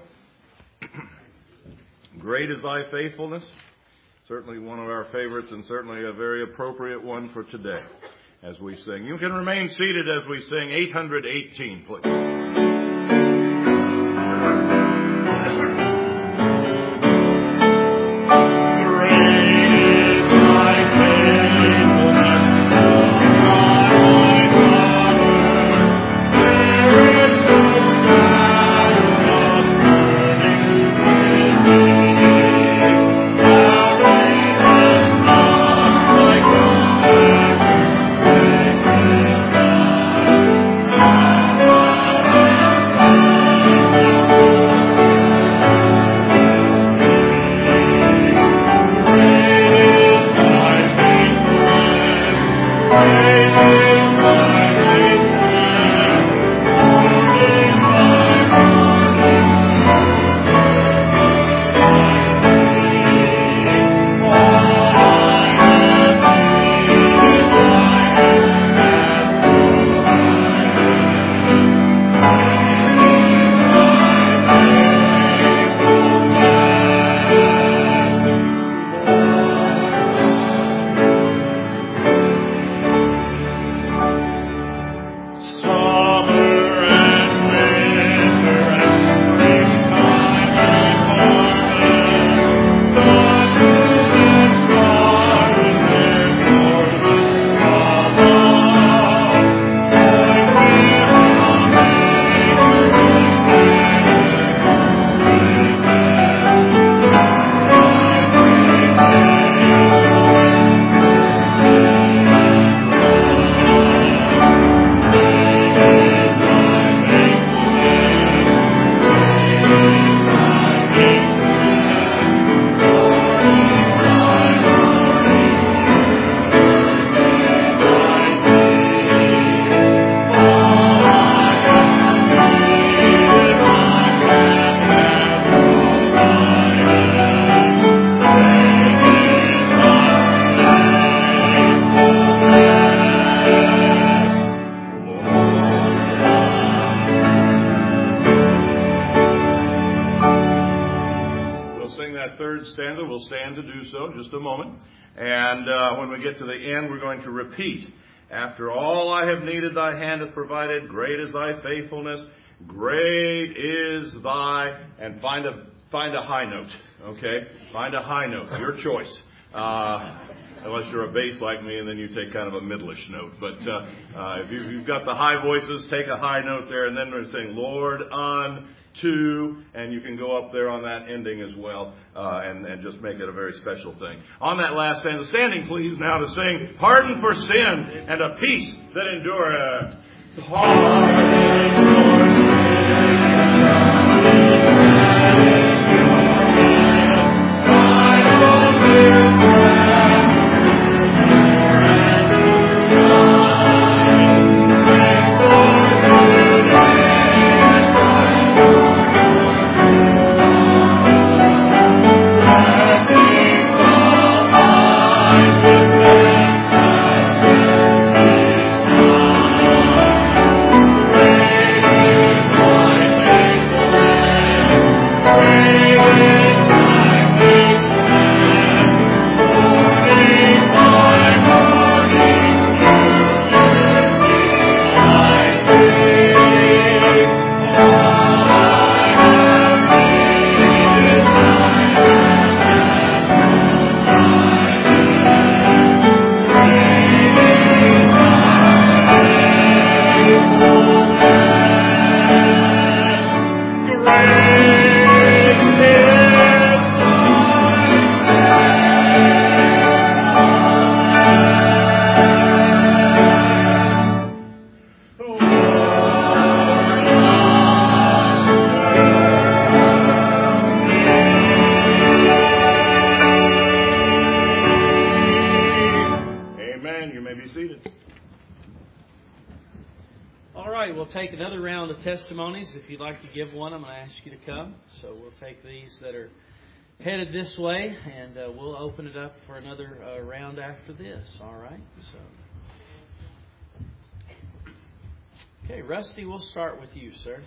Great is thy faithfulness. Certainly one of our favorites, and certainly a very appropriate one for today as we sing. You can remain seated as we sing eight hundred eighteen, please. To the end, we're going to repeat. After all I have needed, thy hand hath provided. Great is thy faithfulness. Great is thy, and find a find a high note. Okay, find a high note. Your choice. Uh, unless you're a bass like me, and then you take kind of a middleish note. But uh, uh, if you, you've got the high voices, take a high note there, and then we're saying, Lord, unto, and you can go up there on that ending as well, uh, and, and just make it a very special thing. On that last stanza, standing please now to sing, Pardon for sin and a peace that endureth. Pardon for Great right, we'll take another round of testimonies. If you'd like to give one, I'm going to ask you to come. So we'll take these that are headed this way, and uh, we'll open it up for another uh, round after this. All right? So, okay, Rusty, we'll start with you, sir.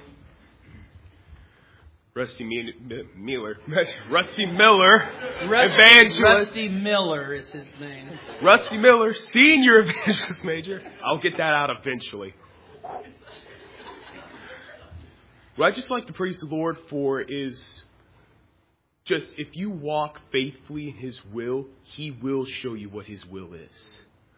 Rusty Me- Me- Miller. Rusty Miller, Rusty, evangelist. Rusty Miller is his name. Rusty Miller, senior evangelist major. I'll get that out eventually. What I just like to praise the Lord for is just if you walk faithfully in His will, He will show you what His will is.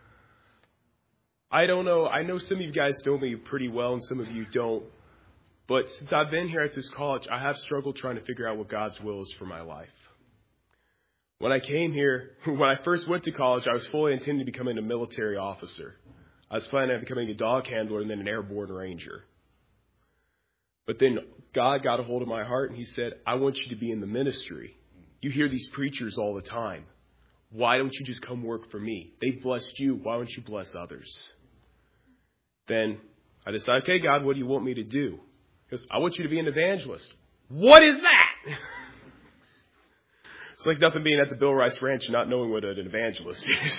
I don't know. I know some of you guys know me pretty well and some of you don't. But since I've been here at this college, I have struggled trying to figure out what God's will is for my life. When I came here, when I first went to college, I was fully intending to becoming a military officer. I was planning on becoming a dog handler and then an airborne ranger. But then God got a hold of my heart and He said, I want you to be in the ministry. You hear these preachers all the time. Why don't you just come work for me? They've blessed you. Why don't you bless others? Then I decided, okay, God, what do you want me to do? Because I want you to be an evangelist. What is that? It's like nothing being at the Bill Rice Ranch and not knowing what an evangelist is.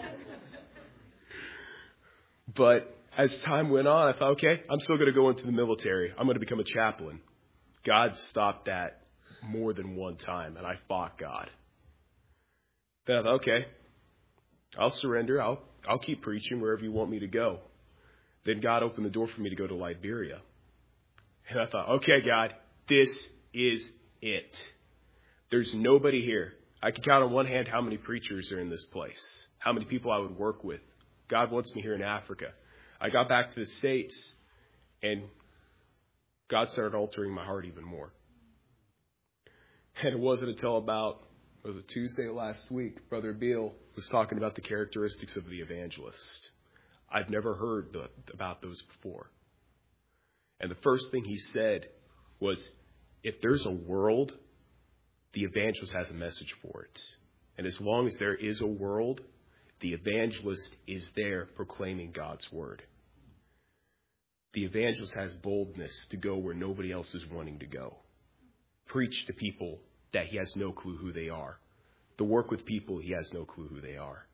But as time went on, I thought, okay, I'm still going to go into the military. I'm going to become a chaplain. God stopped that more than one time, and I fought God. Then I thought, okay, I'll surrender. I'll I'll keep preaching wherever you want me to go. Then God opened the door for me to go to Liberia. And I thought, okay, God, this is it. There's nobody here. I can count on one hand how many preachers are in this place, how many people I would work with. God wants me here in Africa. I got back to the States, and God started altering my heart even more. And it wasn't until about, was it Tuesday last week, Brother Beal was talking about the characteristics of the evangelist. I've never heard the, about those before. And the first thing he said was, if there's a world, the evangelist has a message for it. And as long as there is a world, the evangelist is there proclaiming God's word. The evangelist has boldness to go where nobody else is wanting to go. Preach to people that he has no clue who they are. To work with people he has no clue who they are.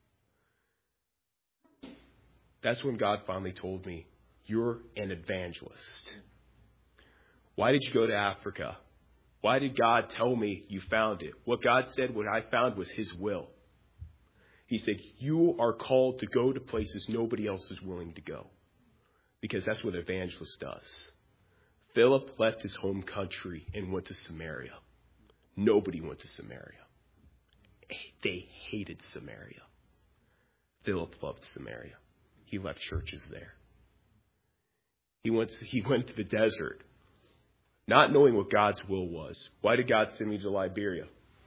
That's when God finally told me, you're an evangelist. Why did you go to Africa? Why did God tell me you found it? What God said, what I found was His will. He said, you are called to go to places nobody else is willing to go. Because that's what an evangelist does. Philip left his home country and went to Samaria. Nobody went to Samaria. They hated Samaria. Philip loved Samaria. He left churches there. He went to, he went to the desert, not knowing what God's will was. Why did God send me to Liberia?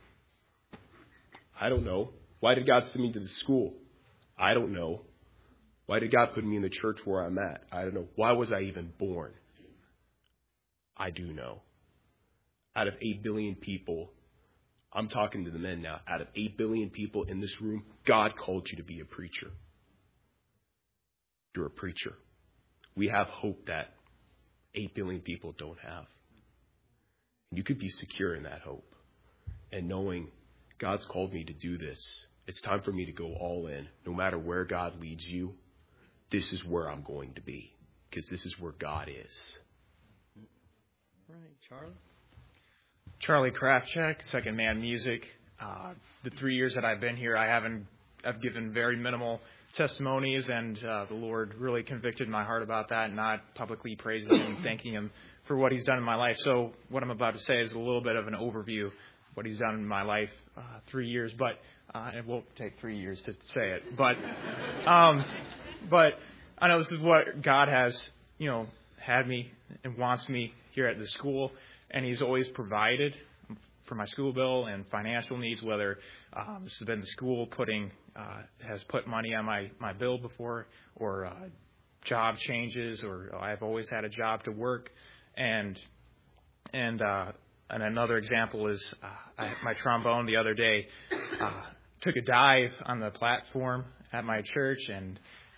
I don't know. Why did God send me to the school? I don't know. Why did God put me in the church where I'm at? I don't know. Why was I even born? I do know. Out of eight billion people, I'm talking to the men now, out of eight billion people in this room, God called you to be a preacher. You're a preacher. We have hope that eight billion people don't have. You could be secure in that hope. And knowing God's called me to do this, it's time for me to go all in. No matter where God leads you, this is where I'm going to be. Because this is where God is. All right, Charlie. Charlie Krafchek, Second Man Music. Uh, the three years that I've been here, I haven't, I've given very minimal testimonies, and uh, the Lord really convicted my heart about that, not publicly praising Him and thanking Him for what He's done in my life. So what I'm about to say is a little bit of an overview of what He's done in my life, uh, three years, but uh, it won't take three years to say it. But um, but I know this is what God has, you know, had me and wants me here at the school, and He's always provided for my school bill and financial needs, whether um, this has been the school putting uh, has put money on my, my bill before, or uh, job changes, or I've always had a job to work. And and uh, and another example is uh, I, my trombone the other day uh, took a dive on the platform at my church, and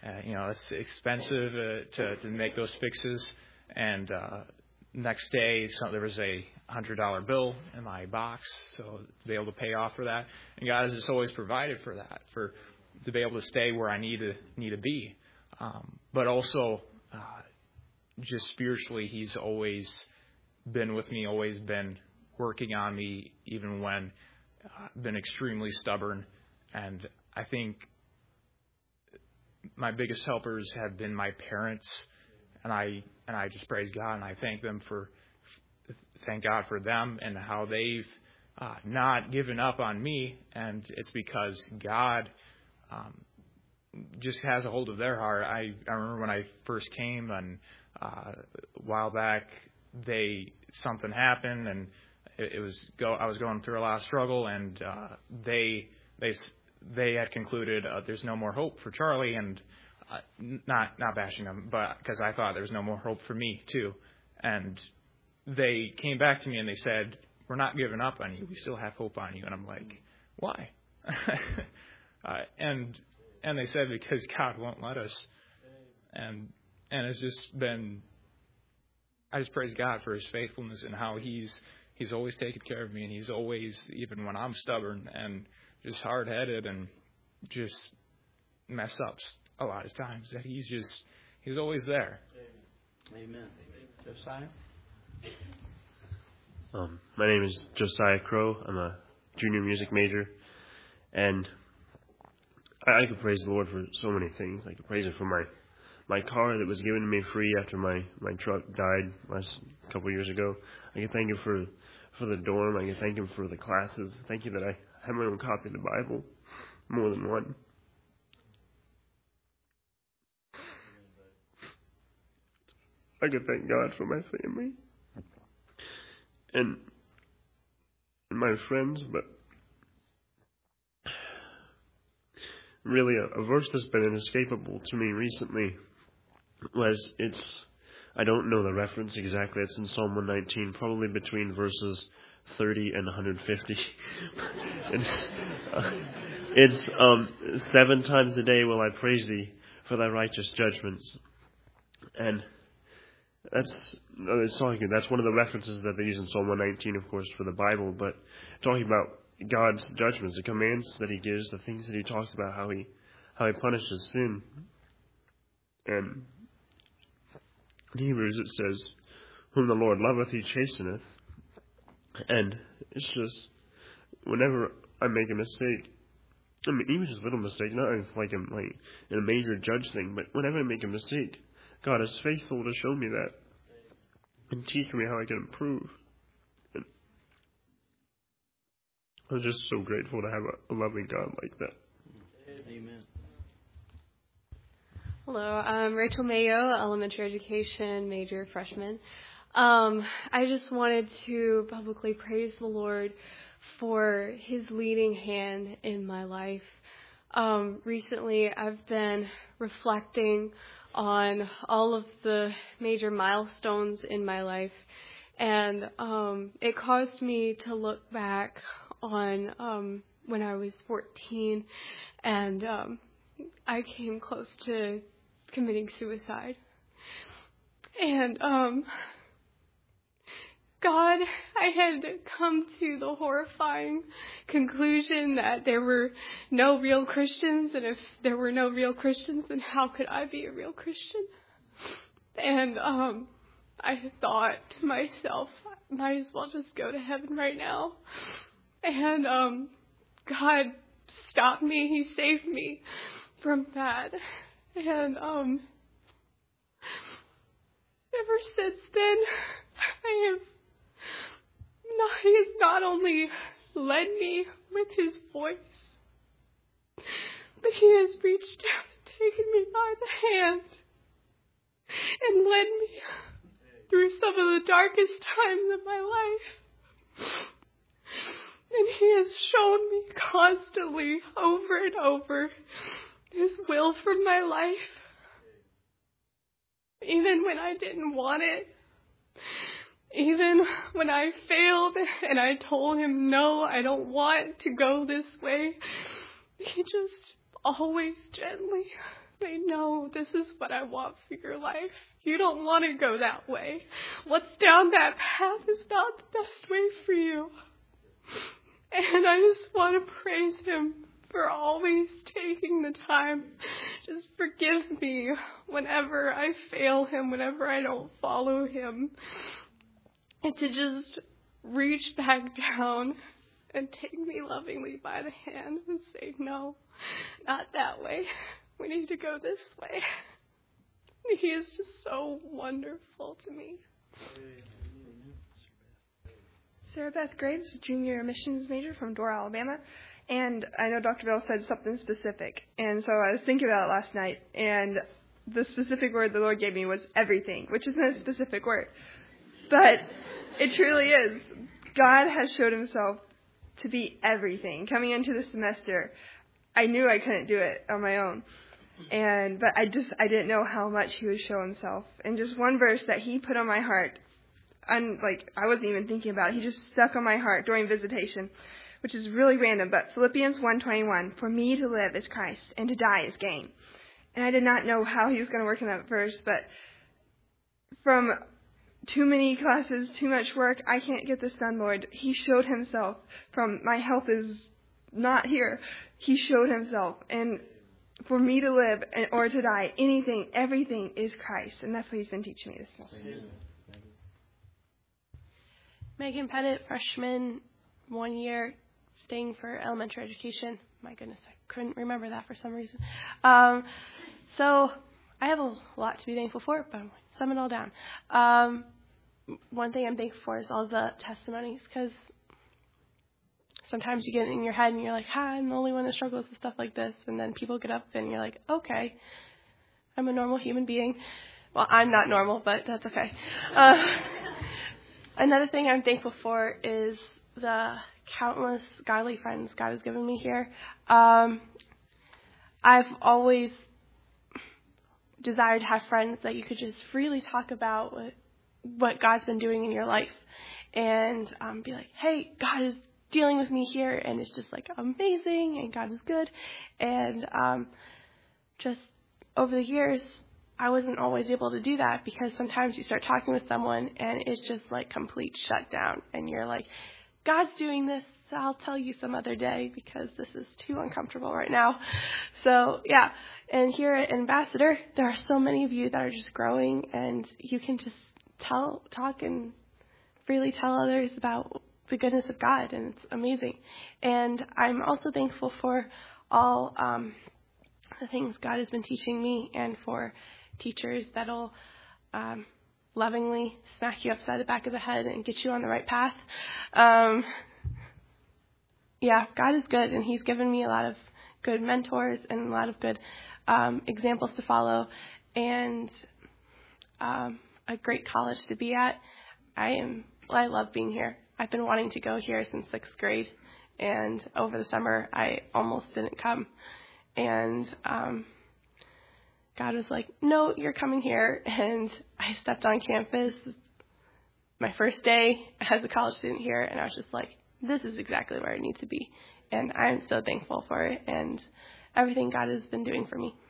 Uh, you know, it's expensive uh, to, to make those fixes. And uh, next day, so there was a one hundred dollar bill in my box, so to be able to pay off for that. And God has just always provided for that, for to be able to stay where I need to need to be. Um, but also, uh, just spiritually, He's always been with me, always been working on me, even when I've been extremely stubborn. And I think my biggest helpers have been my parents, and I and I just praise God and I thank them for thank God for them and how they've uh, not given up on me. And it's because God um, just has a hold of their heart. I, I remember when I first came and uh, a while back, they something happened and it, it was go. I was going through a lot of struggle, and uh, they they they had concluded uh, there's no more hope for Charlie, and uh, not not bashing them, but because I thought there was no more hope for me too, and they came back to me and they said, we're not giving up on you. We still have hope on you. And I'm like, why? uh, and and they said, because God won't let us. And and it's just been, I just praise God for His faithfulness and how He's He's always taken care of me. And He's always, even when I'm stubborn and just hard-headed and just mess ups a lot of times, that He's just, He's always there. Amen. Josiah? Um, my name is Josiah Crow. I'm a junior music major, and I, I could praise the Lord for so many things. I could praise Him for my my car that was given to me free after my, my truck died last couple of years ago. I can thank Him for for the dorm. I can thank Him for the classes. Thank you that I have my own copy of the Bible, more than one. I could thank God for my family and my friends, but really a, a verse that's been inescapable to me recently was, it's, I don't know the reference exactly, it's in Psalm one nineteen, probably between verses thirty and one hundred fifty. it's uh, it's um, seven times a day will I praise Thee for Thy righteous judgments. And That's it's talking. That's one of the references that they use in Psalm one nineteen, of course, for the Bible. But talking about God's judgments, the commands that He gives, the things that He talks about, how He how He punishes sin. And in Hebrews it says, "Whom the Lord loveth, He chasteneth." And it's just whenever I make a mistake, I mean, even just a little mistake, not like I'm like in a major judge thing, but whenever I make a mistake, God is faithful to show me that and teach me how I can improve. And I'm just so grateful to have a, a loving God like that. Amen. Hello, I'm Rachel Mayo, elementary education major, freshman. Um, I just wanted to publicly praise the Lord for His leading hand in my life. Um, recently, I've been reflecting on all of the major milestones in my life, and um, it caused me to look back on um, when I was fourteen, and um, I came close to committing suicide. And um, God, I had come to the horrifying conclusion that there were no real Christians, and if there were no real Christians, then how could I be a real Christian? And um, I thought to myself, I might as well just go to heaven right now. And um, God stopped me. He saved me from that. And um, ever since then, I have not, He has not only led me with His voice, but He has reached down and taken me by the hand and led me through some of the darkest times of my life. And He has shown me constantly, over and over, His will for my life. Even when I didn't want it. Even when I failed and I told Him, no, I don't want to go this way. He just always gently say, no, this is what I want for your life. You don't want to go that way. What's down that path is not the best way for you. And I just want to praise him for always taking the time. Just forgive me whenever I fail him, whenever I don't follow him. And to just reach back down and take me lovingly by the hand and say, no, not that way. We need to go this way. He is just so wonderful to me. Sarah Beth Graves, junior missions major from Dora, Alabama. And I know Doctor Bell said something specific. And so I was thinking about it last night. And the specific word the Lord gave me was everything, which isn't a specific word. But it truly is. God has showed himself to be everything. Coming into the semester, I knew I couldn't do it on my own. And but I just I didn't know how much he would show himself. And just one verse that he put on my heart, and like I wasn't even thinking about it, he just stuck on my heart during visitation, which is really random, but Philippians one twenty-one, for me to live is Christ and to die is gain. And I did not know how he was going to work in that verse, but from too many classes, too much work, I can't get this done, Lord. He showed himself. From my health is not here. He showed himself. And for me to live or to die, anything, everything is Christ. And that's what he's been teaching me this semester. Megan Pettit, freshman, one year, staying for elementary education. My goodness, I couldn't remember that for some reason. Um, so I have a lot to be thankful for, but I'm going to sum it all down. Um, one thing I'm thankful for is all the testimonies, because sometimes you get in your head and you're like, hi, I'm the only one that struggles with stuff like this. And then people get up and you're like, okay, I'm a normal human being. Well, I'm not normal, but that's okay. Uh, another thing I'm thankful for is the countless godly friends God has given me here. Um, I've always desired to have friends that you could just freely talk about what, what God's been doing in your life. And um, be like, hey, God is dealing with me here, and it's just like amazing, and God is good. And um, just over the years, I wasn't always able to do that, because sometimes you start talking with someone and it's just like complete shutdown, and you're like, God's doing this, I'll tell you some other day because this is too uncomfortable right now. So yeah, and here at Ambassador, there are so many of you that are just growing, and you can just tell, talk and freely tell others about the goodness of God, and it's amazing. And I'm also thankful for all um, the things God has been teaching me, and for teachers that'll um, lovingly smack you upside the back of the head and get you on the right path. Um, yeah, God is good, and he's given me a lot of good mentors and a lot of good um, examples to follow, and um, a great college to be at. I am, well, I love being here. I've been wanting to go here since sixth grade, and over the summer I almost didn't come. And um, God was like, no, you're coming here. And I stepped on campus my first day as a college student here, and I was just like, this is exactly where I need to be. And I'm so thankful for it and everything God has been doing for me.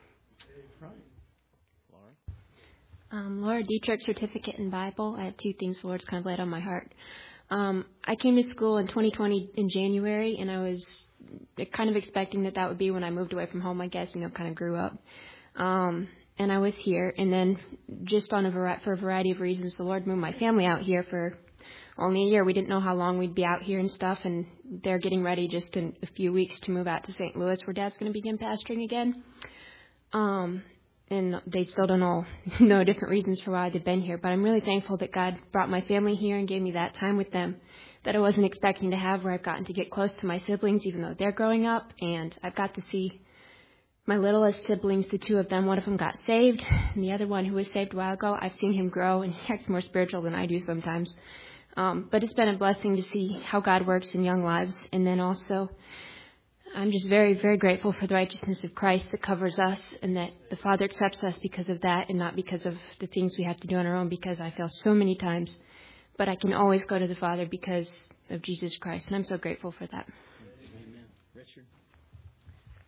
Um, Laura Dietrich, certificate in Bible. I have two things the Lord's kind of laid on my heart. Um, I came to school in twenty twenty in January, and I was kind of expecting that that would be when I moved away from home, I guess, you know, kind of grew up. Um, and I was here, and then just on a vari- for a variety of reasons, the Lord moved my family out here for only a year. We didn't know how long we'd be out here and stuff, and they're getting ready just in a few weeks to move out to Saint Louis, where Dad's going to begin pastoring again. Um, and they still don't all know different reasons for why they've been here, but I'm really thankful that God brought my family here and gave me that time with them that I wasn't expecting to have, where I've gotten to get close to my siblings, even though they're growing up, and I've got to see my littlest siblings, the two of them. One of them got saved, and the other one, who was saved a while ago, I've seen him grow, and he acts more spiritual than I do sometimes. Um, but it's been a blessing to see how God works in young lives. And then also, I'm just very, very grateful for the righteousness of Christ that covers us, and that the Father accepts us because of that and not because of the things we have to do on our own, because I fail so many times. But I can always go to the Father because of Jesus Christ, and I'm so grateful for that. Amen. Richard?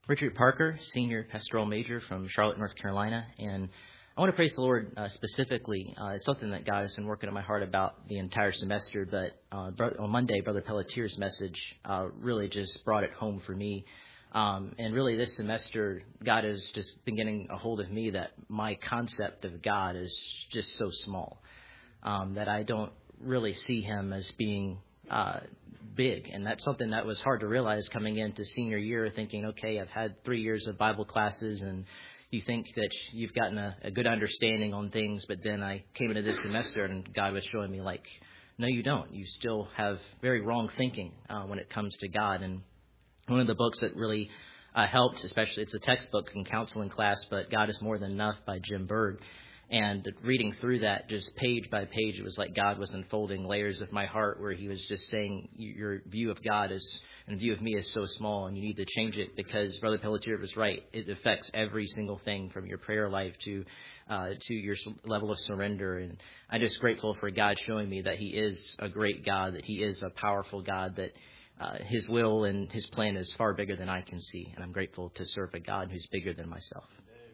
Richard Parker, senior pastoral major from Charlotte, North Carolina, and I want to praise the Lord uh, specifically. Uh, it's something that God has been working on my heart about the entire semester, but uh, bro- on Monday, Brother Pelletier's message uh, really just brought it home for me. Um, and really this semester, God has just been getting a hold of me that my concept of God is just so small, um, that I don't really see him as being uh, big. And that's something that was hard to realize coming into senior year, thinking, okay, I've had three years of Bible classes and you think that you've gotten a, a good understanding on things, but then I came into this semester and God was showing me like, no, you don't. You still have very wrong thinking uh, when it comes to God. And one of the books that really uh, helped, especially it's a textbook in counseling class, but God is More Than Enough by Jim Berg. And reading through that just page by page, it was like God was unfolding layers of my heart where he was just saying your view of God is and view of me is so small and you need to change it because Brother Pelletier was right. It affects every single thing from your prayer life to uh, to your level of surrender. And I'm just grateful for God showing me that he is a great God, that he is a powerful God, that uh, his will and his plan is far bigger than I can see. And I'm grateful to serve a God who's bigger than myself.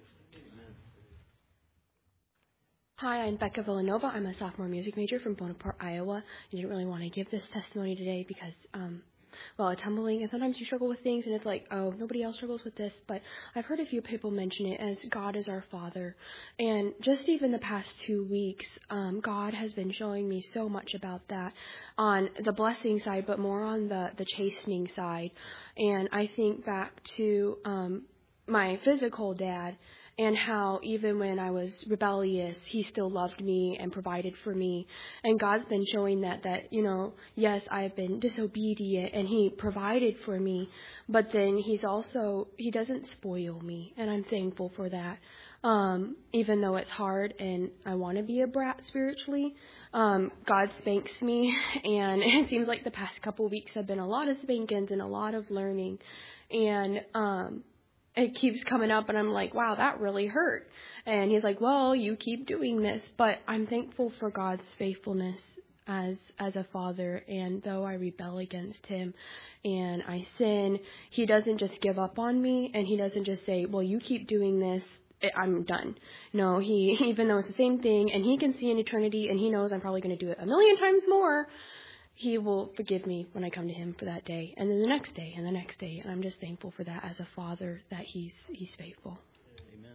Hi, I'm Becca Villanova. I'm a sophomore music major from Bonaparte, Iowa. I didn't really want to give this testimony today because, um, well, it's humbling, and sometimes you struggle with things, and it's like, oh, nobody else struggles with this. But I've heard a few people mention it as God is our Father. And just even the past two weeks, um, God has been showing me so much about that on the blessing side, but more on the, the chastening side. And I think back to um, my physical dad, and how even when I was rebellious, he still loved me and provided for me. And God's been showing that, that, you know, yes, I've been disobedient and he provided for me, but then he's also, he doesn't spoil me. And I'm thankful for that. Um, even though it's hard and I want to be a brat spiritually, um, God spanks me. And it seems like the past couple of weeks have been a lot of spankings and a lot of learning. And, um, it keeps coming up and I'm like, wow, that really hurt. And he's like, well, you keep doing this. But I'm thankful for God's faithfulness as as a father. And though I rebel against him and I sin, he doesn't just give up on me. And he doesn't just say, well, you keep doing this, I'm done. No, he, even though it's the same thing and he can see in eternity and he knows I'm probably going to do it a million times more, he will forgive me when I come to him for that day, and then the next day, and the next day. And I'm just thankful for that as a father, that he's he's faithful. Amen.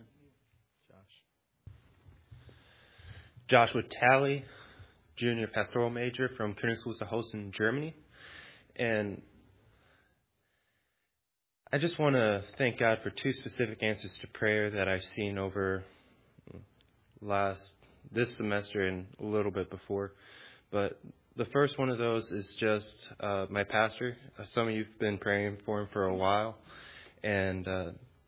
Josh. Joshua Talley, junior pastoral major from Königs Wusterhausen, Germany. And I just want to thank God for two specific answers to prayer that I've seen over last this semester and a little bit before. But the first one of those is just uh, my pastor. Uh, some of you have been praying for him for a while. And uh,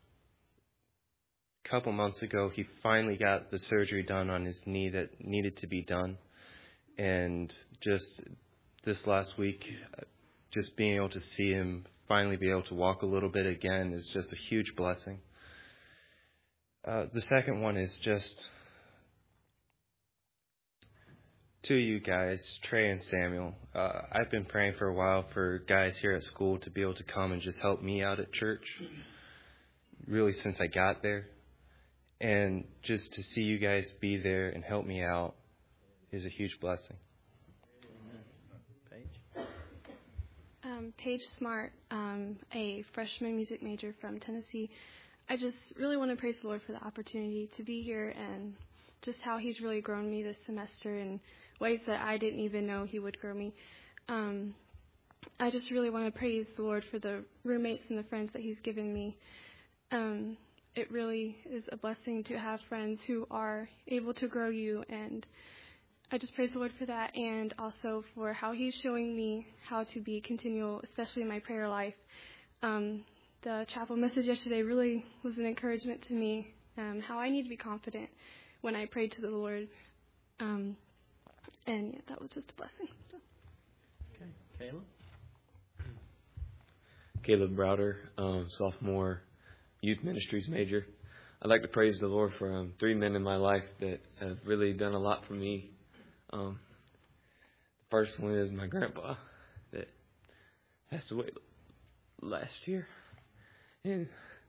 a couple months ago, he finally got the surgery done on his knee that needed to be done. And just this last week, just being able to see him finally be able to walk a little bit again is just a huge blessing. Uh, the second one is just to you guys, Trey and Samuel. Uh, I've been praying for a while for guys here at school to be able to come and just help me out at church, really since I got there. And just to see you guys be there and help me out is a huge blessing. Paige? Um, Paige Smart, um, a freshman music major from Tennessee. I just really want to praise the Lord for the opportunity to be here and just how he's really grown me this semester in ways that I didn't even know he would grow me. Um, I just really want to praise the Lord for the roommates and the friends that he's given me. Um, it really is a blessing to have friends who are able to grow you, and I just praise the Lord for that, and also for how he's showing me how to be continual, especially in my prayer life. Um, the chapel message yesterday really was an encouragement to me, um, how I need to be confident when I pray to the Lord. Um, and yeah, that was just a blessing. So. Okay, Caleb? Caleb Browder, um, sophomore youth ministries major. I'd like to praise the Lord for um, three men in my life that have really done a lot for me. Um, the first one is my grandpa that passed away last year. And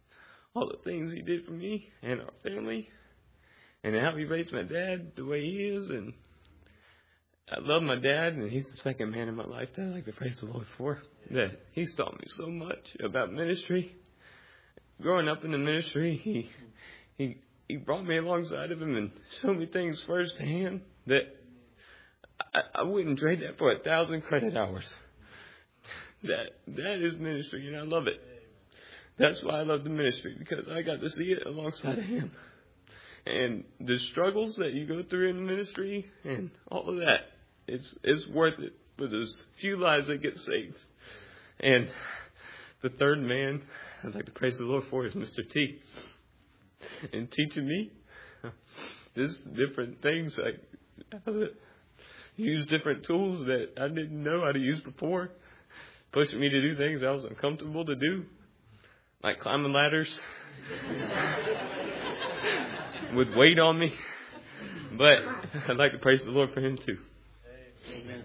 all the things he did for me and our family, and how he raised my dad the way he is. And I love my dad, and he's the second man in my life that I like to praise the Lord for. That he's taught me so much about ministry. Growing up in the ministry, he he he brought me alongside of him and showed me things firsthand that I, I wouldn't trade that for a thousand credit hours. That that is ministry, and I love it. That's why I love the ministry, because I got to see it alongside of him. And the struggles that you go through in the ministry and all of that, it's it's worth it for those few lives that get saved. And the third man I'd like to praise the Lord for is Mister T. And teaching me just different things, like how to use different tools that I didn't know how to use before, pushing me to do things I was uncomfortable to do, like climbing ladders with weight on me. But I'd like to praise the Lord for him too. Amen.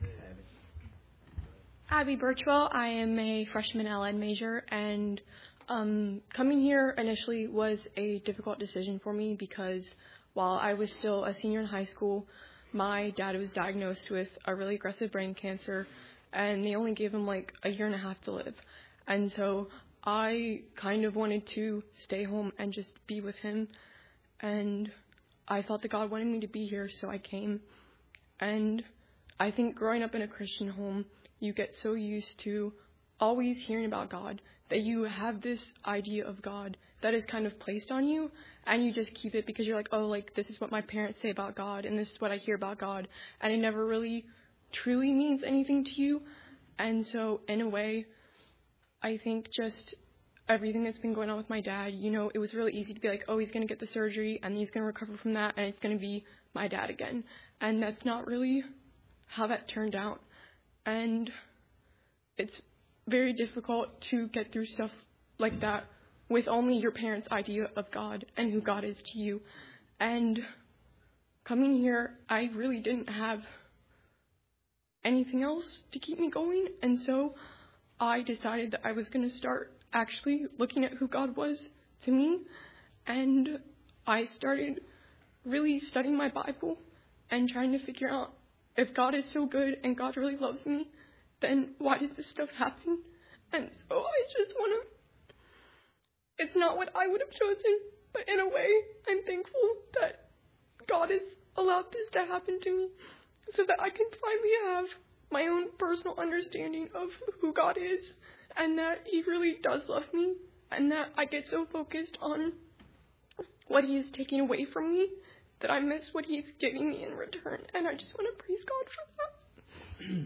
Abby Birchwell. I am a freshman L Ed major, and um, coming here initially was a difficult decision for me because while I was still a senior in high school, my dad was diagnosed with a really aggressive brain cancer, and they only gave him like a year and a half to live. And so I kind of wanted to stay home and just be with him, and I felt that God wanted me to be here, so I came. And I think growing up in a Christian home, you get so used to always hearing about God that you have this idea of God that is kind of placed on you, and you just keep it because you're like, oh, like, this is what my parents say about God, and this is what I hear about God, and it never really truly means anything to you. And so, in a way, I think just everything that's been going on with my dad, you know, it was really easy to be like, oh, he's going to get the surgery, and he's going to recover from that, and it's going to be my dad again. And that's not really how that turned out. And it's very difficult to get through stuff like that with only your parents' idea of God and who God is to you. And coming here, I really didn't have anything else to keep me going. And so I decided that I was going to start actually looking at who God was to me. And I started really studying my Bible and trying to figure out, if God is so good and God really loves me, then why does this stuff happen? And so I just want to, it's not what I would have chosen, but in a way, I'm thankful that God has allowed this to happen to me so that I can finally have my own personal understanding of who God is, and that he really does love me, and that I get so focused on what he is taking away from me that I miss what he's giving me in return. And I just want to praise God for that.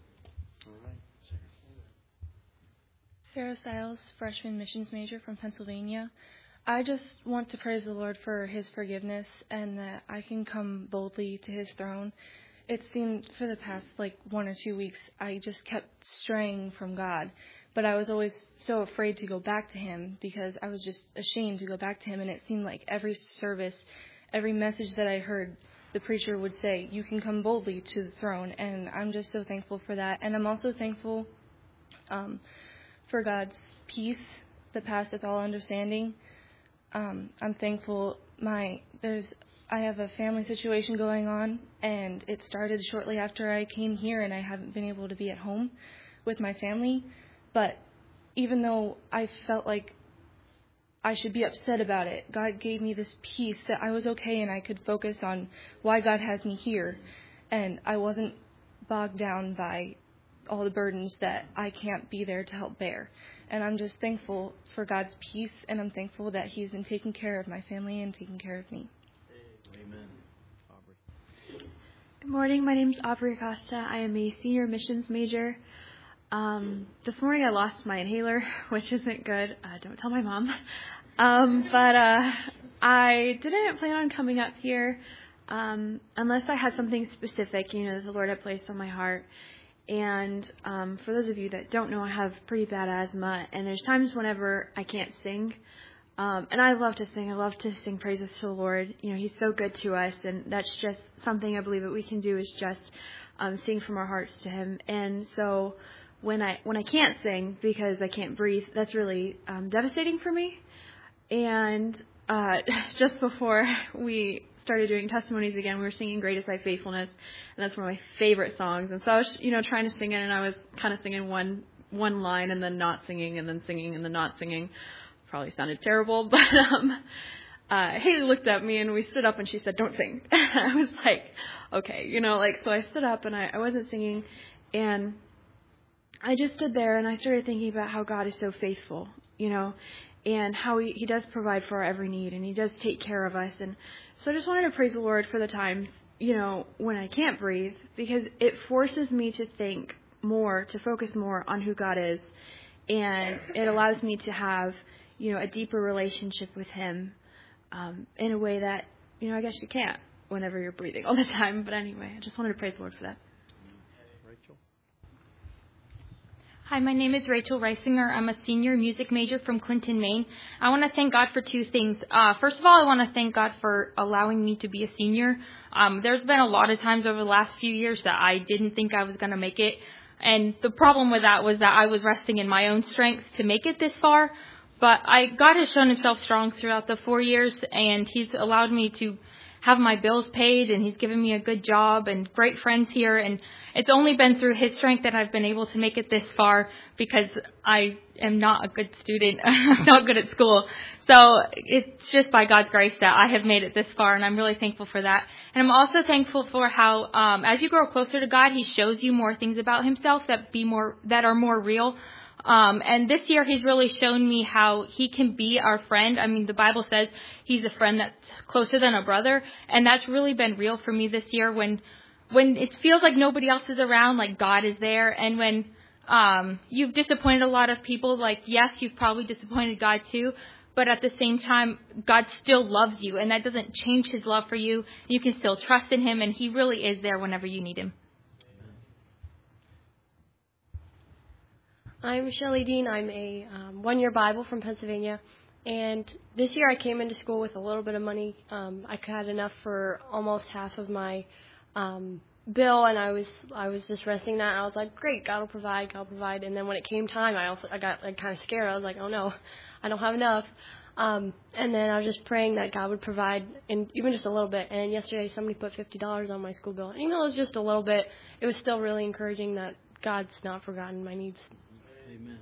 Sarah Stiles, freshman missions major from Pennsylvania. I just want to praise the Lord for his forgiveness and that I can come boldly to his throne. It seemed for the past like one or two weeks, I just kept straying from God. But I was always so afraid to go back to him because I was just ashamed to go back to him. And it seemed like every service, every message that I heard, the preacher would say, you can come boldly to the throne. And I'm just so thankful for that. And I'm also thankful um, for God's peace that passeth all understanding. Um, I'm thankful my there's I have a family situation going on, and it started shortly after I came here, and I haven't been able to be at home with my family. But even though I felt like I should be upset about it, God gave me this peace that I was okay and I could focus on why God has me here. And I wasn't bogged down by all the burdens that I can't be there to help bear. And I'm just thankful for God's peace, and I'm thankful that he's been taking care of my family and taking care of me. Amen. Aubrey. Good morning. My name is Aubrey Acosta. I am a senior missions major. Um, this morning I lost my inhaler, which isn't good. Uh, don't tell my mom. Um, but uh, I didn't plan on coming up here um, unless I had something specific, you know, that the Lord had placed on my heart. And um, for those of you that don't know, I have pretty bad asthma, and there's times whenever I can't sing. Um, and I love to sing. I love to sing praises to the Lord. You know, he's so good to us, and that's just something I believe that we can do is just um, sing from our hearts to him. And so when I when I can't sing because I can't breathe, that's really um, devastating for me. And uh, just before we started doing testimonies again, we were singing Great Is Thy Faithfulness, and that's one of my favorite songs. And so I was, you know, trying to sing it, and I was kind of singing one one line and then not singing and then singing and then not singing. Probably sounded terrible, but um, uh, Haley looked at me, and we stood up, and she said, "Don't sing." I was like, okay, you know, like, so I stood up, and I, I wasn't singing, and I just stood there, and I started thinking about how God is so faithful, you know, and how he, he does provide for our every need, and he does take care of us. And so I just wanted to praise the Lord for the times, you know, when I can't breathe, because it forces me to think more, to focus more on who God is, and it allows me to have, you know, a deeper relationship with him um, in a way that, you know, I guess you can't whenever you're breathing all the time. But anyway, I just wanted to praise the Lord for that. Rachel. Hi, my name is Rachel Reisinger. I'm a senior music major from Clinton, Maine. I want to thank God for two things. Uh, first of all, I want to thank God for allowing me to be a senior. Um, there's been a lot of times over the last few years that I didn't think I was going to make it. And the problem with that was that I was resting in my own strength to make it this far. But I, God has shown himself strong throughout the four years, and he's allowed me to have my bills paid, and he's given me a good job and great friends here. And it's only been through his strength that I've been able to make it this far, because I am not a good student. I'm not good at school. So it's just by God's grace that I have made it this far, and I'm really thankful for that. And I'm also thankful for how, um, as you grow closer to God, he shows you more things about himself that be more that are more real. Um, and this year he's really shown me how he can be our friend. I mean, the Bible says he's a friend that's closer than a brother. And that's really been real for me this year when, when it feels like nobody else is around, like God is there. And when, um, you've disappointed a lot of people, like, yes, you've probably disappointed God too. But at the same time, God still loves you, and that doesn't change his love for you. You can still trust in him, and he really is there whenever you need him. I'm Shelley Dean. I'm a um, one-year Bible from Pennsylvania, and this year I came into school with a little bit of money. Um, I had enough for almost half of my um, bill, and I was I was just resting that. And I was like, "Great, God will provide, God will provide." And then when it came time, I also I got like kind of scared. I was like, "Oh no, I don't have enough." Um, and then I was just praying that God would provide, and even just a little bit. And yesterday, somebody put fifty dollars on my school bill. And even though it was just a little bit, it was still really encouraging that God's not forgotten my needs. Amen.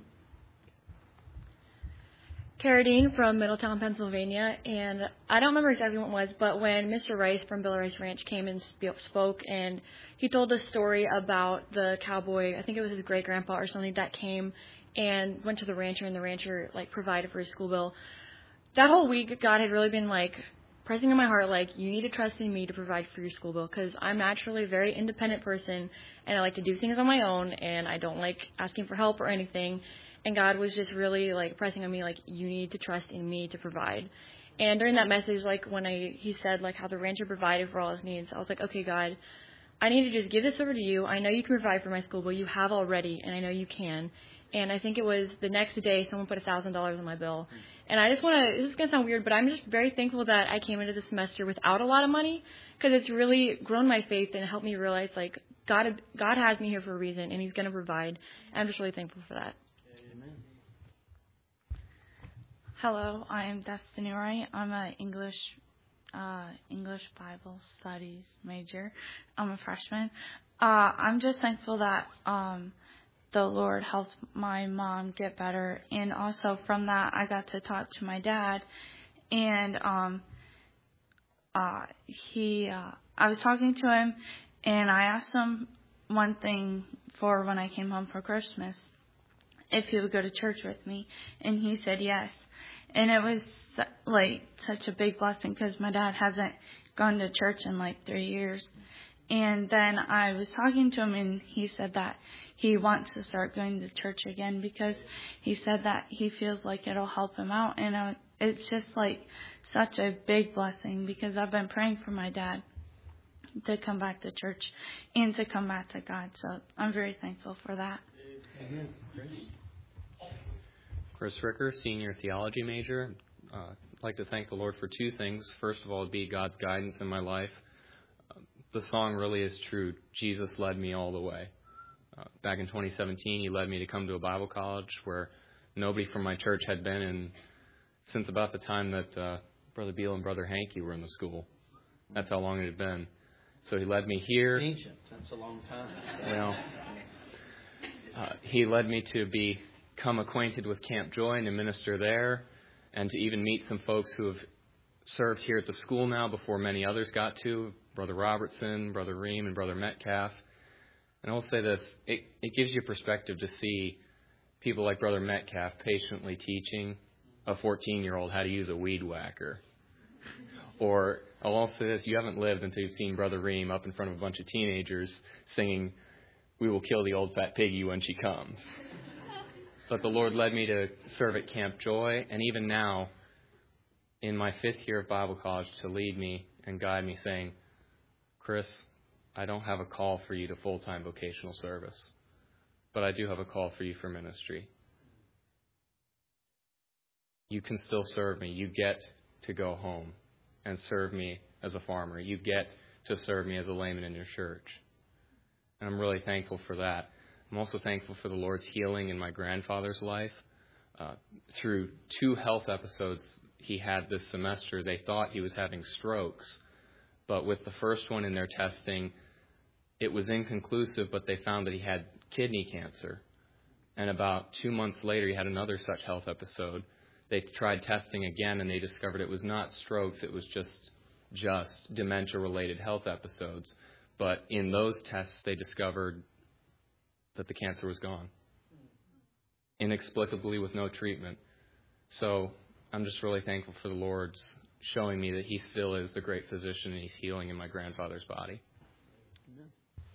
Cara Dean from Middletown, Pennsylvania, and I don't remember exactly what it was, but when Mister Rice from Bill Rice Ranch came and spoke, and he told a story about the cowboy, I think it was his great-grandpa or something, that came and went to the rancher, and the rancher, like, provided for his school bill. That whole week, God had really been, like, pressing in my heart, like, you need to trust in me to provide for your school bill, because I'm naturally a very independent person, and I like to do things on my own, and I don't like asking for help or anything. And God was just really, like, pressing on me, like, you need to trust in me to provide. And during that message, like, when I he said, like, how the rancher provided for all his needs, I was like, okay, God, I need to just give this over to you. I know you can provide for my school bill. You have already, and I know you can. And I think it was the next day someone put one thousand dollars on my bill. And I just want to, this is going to sound weird, but I'm just very thankful that I came into the semester without a lot of money, because it's really grown my faith and helped me realize, like, God God has me here for a reason, and he's going to provide. And I'm just really thankful for that. Amen. Hello, I'm Destiny Wright. I'm an English uh, English Bible Studies major. I'm a freshman. Uh, I'm just thankful that um, the Lord helped my mom get better, and also from that I got to talk to my dad, and um, uh, he uh, I was talking to him, and I asked him one thing for when I came home for Christmas, if he would go to church with me, and he said yes. And it was like such a big blessing, because my dad hasn't gone to church in like three years. And then I was talking to him, and he said that he wants to start going to church again, because he said that he feels like it'll help him out. And uh, it's just like such a big blessing, because I've been praying for my dad to come back to church and to come back to God. So I'm very thankful for that. Amen. Chris? Chris Ricker, senior theology major. Uh, I'd like to thank the Lord for two things. First of all, it'd be God's guidance in my life. Uh, the song really is true. Jesus led me all the way. Uh, back in twenty seventeen, he led me to come to a Bible college where nobody from my church had been in since about the time that uh, Brother Beal and Brother Hankey were in the school. That's how long it had been. So he led me here. Ancient. That's a long time. Well, uh, he led me to become acquainted with Camp Joy and to minister there, and to even meet some folks who have served here at the school now before many others got to, Brother Robertson, Brother Ream, and Brother Metcalf. And I'll say this, it, it gives you perspective to see people like Brother Metcalf patiently teaching a fourteen-year-old how to use a weed whacker. Or I'll also say this, you haven't lived until you've seen Brother Ream up in front of a bunch of teenagers singing, "We will kill the old fat piggy when she comes." But the Lord led me to serve at Camp Joy, and even now, in my fifth year of Bible college, to lead me and guide me, saying, "Chris, I don't have a call for you to full-time vocational service, but I do have a call for you for ministry. You can still serve me. You get to go home and serve me as a farmer. You get to serve me as a layman in your church." And I'm really thankful for that. I'm also thankful for the Lord's healing in my grandfather's life. Uh, through two health episodes he had this semester, they thought he was having strokes. But with the first one in their testing, it was inconclusive, but they found that he had kidney cancer. And about two months later, he had another such health episode. They tried testing again, and they discovered it was not strokes. It was just just dementia-related health episodes. But in those tests, they discovered that the cancer was gone, inexplicably with no treatment. So I'm just really thankful for the Lord's showing me that He still is the great physician, and He's healing in my grandfather's body. Amen.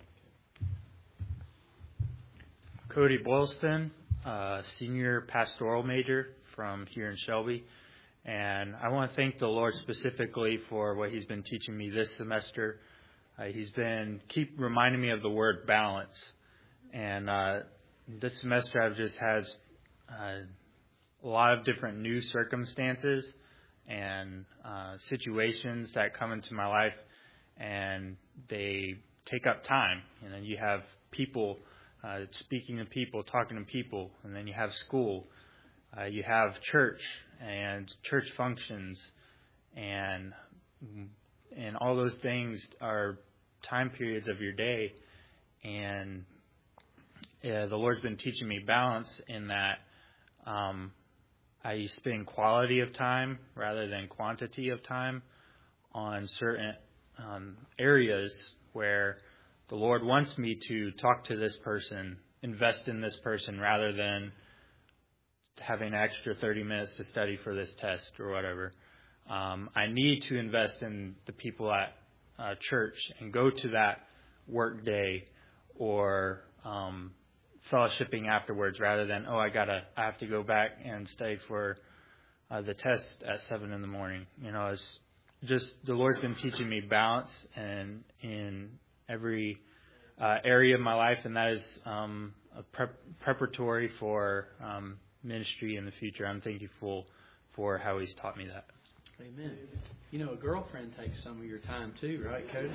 Cody Boylston, uh, senior pastoral major from here in Shelby. And I want to thank the Lord specifically for what He's been teaching me this semester. Uh, he's been keep reminding me of the word balance. And uh, this semester I've just had uh, a lot of different new circumstances and uh, situations that come into my life, and they take up time. And then you have people uh, speaking to people, talking to people, and then you have school. Uh, you have church and church functions, and and all those things are time periods of your day. And yeah, the Lord's been teaching me balance in that um, I spend quality of time rather than quantity of time on certain um, areas where the Lord wants me to talk to this person, invest in this person, rather than having an extra thirty minutes to study for this test or whatever. Um, I need to invest in the people at uh, church and go to that work day or um, fellowshipping afterwards, rather than, oh, I gotta, I have to go back and study for uh, the test at seven in the morning. You know, it's just the Lord's been teaching me balance and in every uh, area of my life, and that is um, a prep- preparatory for um, ministry in the future. I'm thankful for how He's taught me that. Amen. You know, a girlfriend takes some of your time too, right, Cody?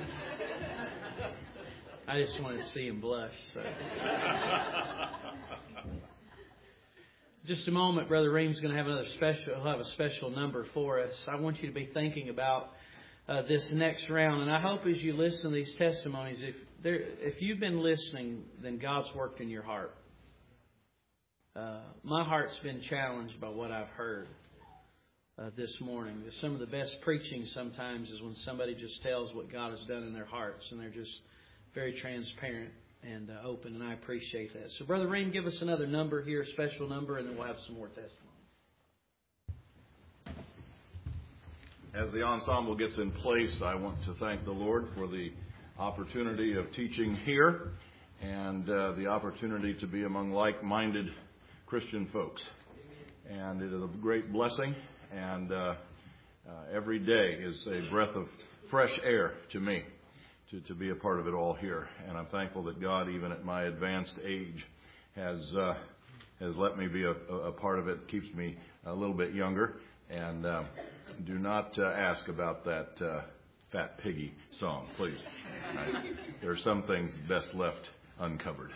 I just wanted to see him blush. So. Just a moment, Brother Ream's going to have another special. He'll have a special number for us. I want you to be thinking about uh, this next round, and I hope as you listen to these testimonies, if there, if you've been listening, then God's worked in your heart. Uh, my heart's been challenged by what I've heard uh, this morning. Some of the best preaching sometimes is when somebody just tells what God has done in their hearts, and they're just very transparent and uh, open, and I appreciate that. So, Brother Ream, give us another number here, a special number, and then we'll have some more testimonies. As the ensemble gets in place, I want to thank the Lord for the opportunity of teaching here and uh, the opportunity to be among like-minded Christian folks. And it is a great blessing, and uh, uh, every day is a breath of fresh air to me to, to be a part of it all here. And I'm thankful that God, even at my advanced age, has uh, has let me be a, a part of it, keeps me a little bit younger. And uh, do not uh, ask about that uh, Fat Piggy song, please. I, there are some things best left uncovered.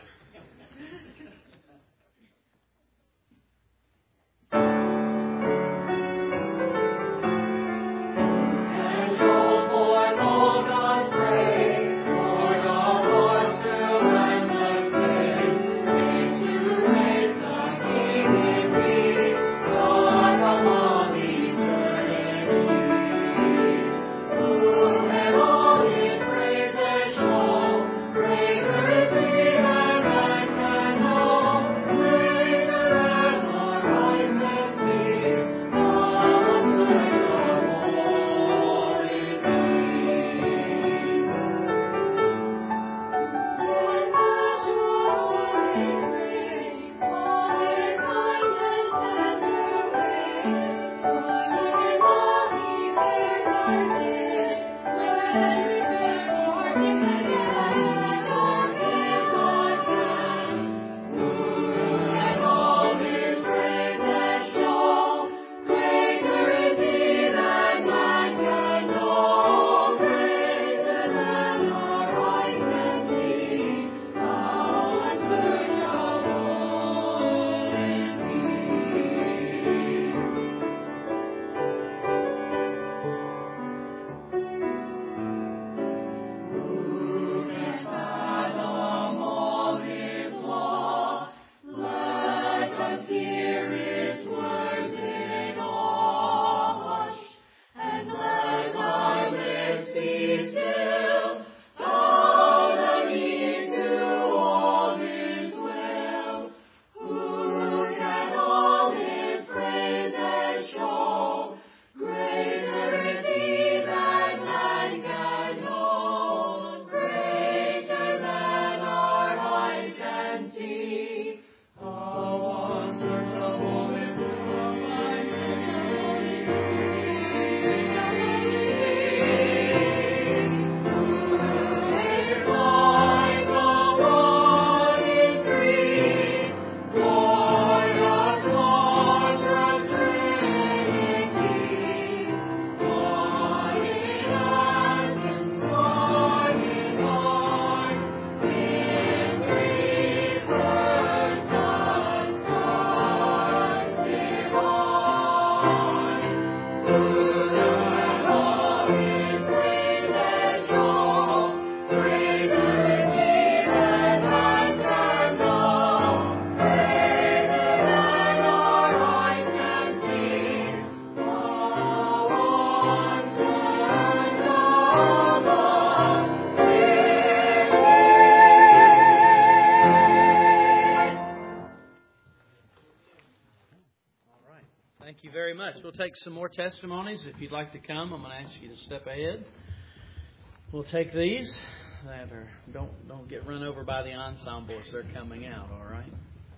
Thank you very much. We'll take some more testimonies. If you'd like to come, I'm going to ask you to step ahead. We'll take these that are don't don't get run over by the ensemble as they're coming out. All right.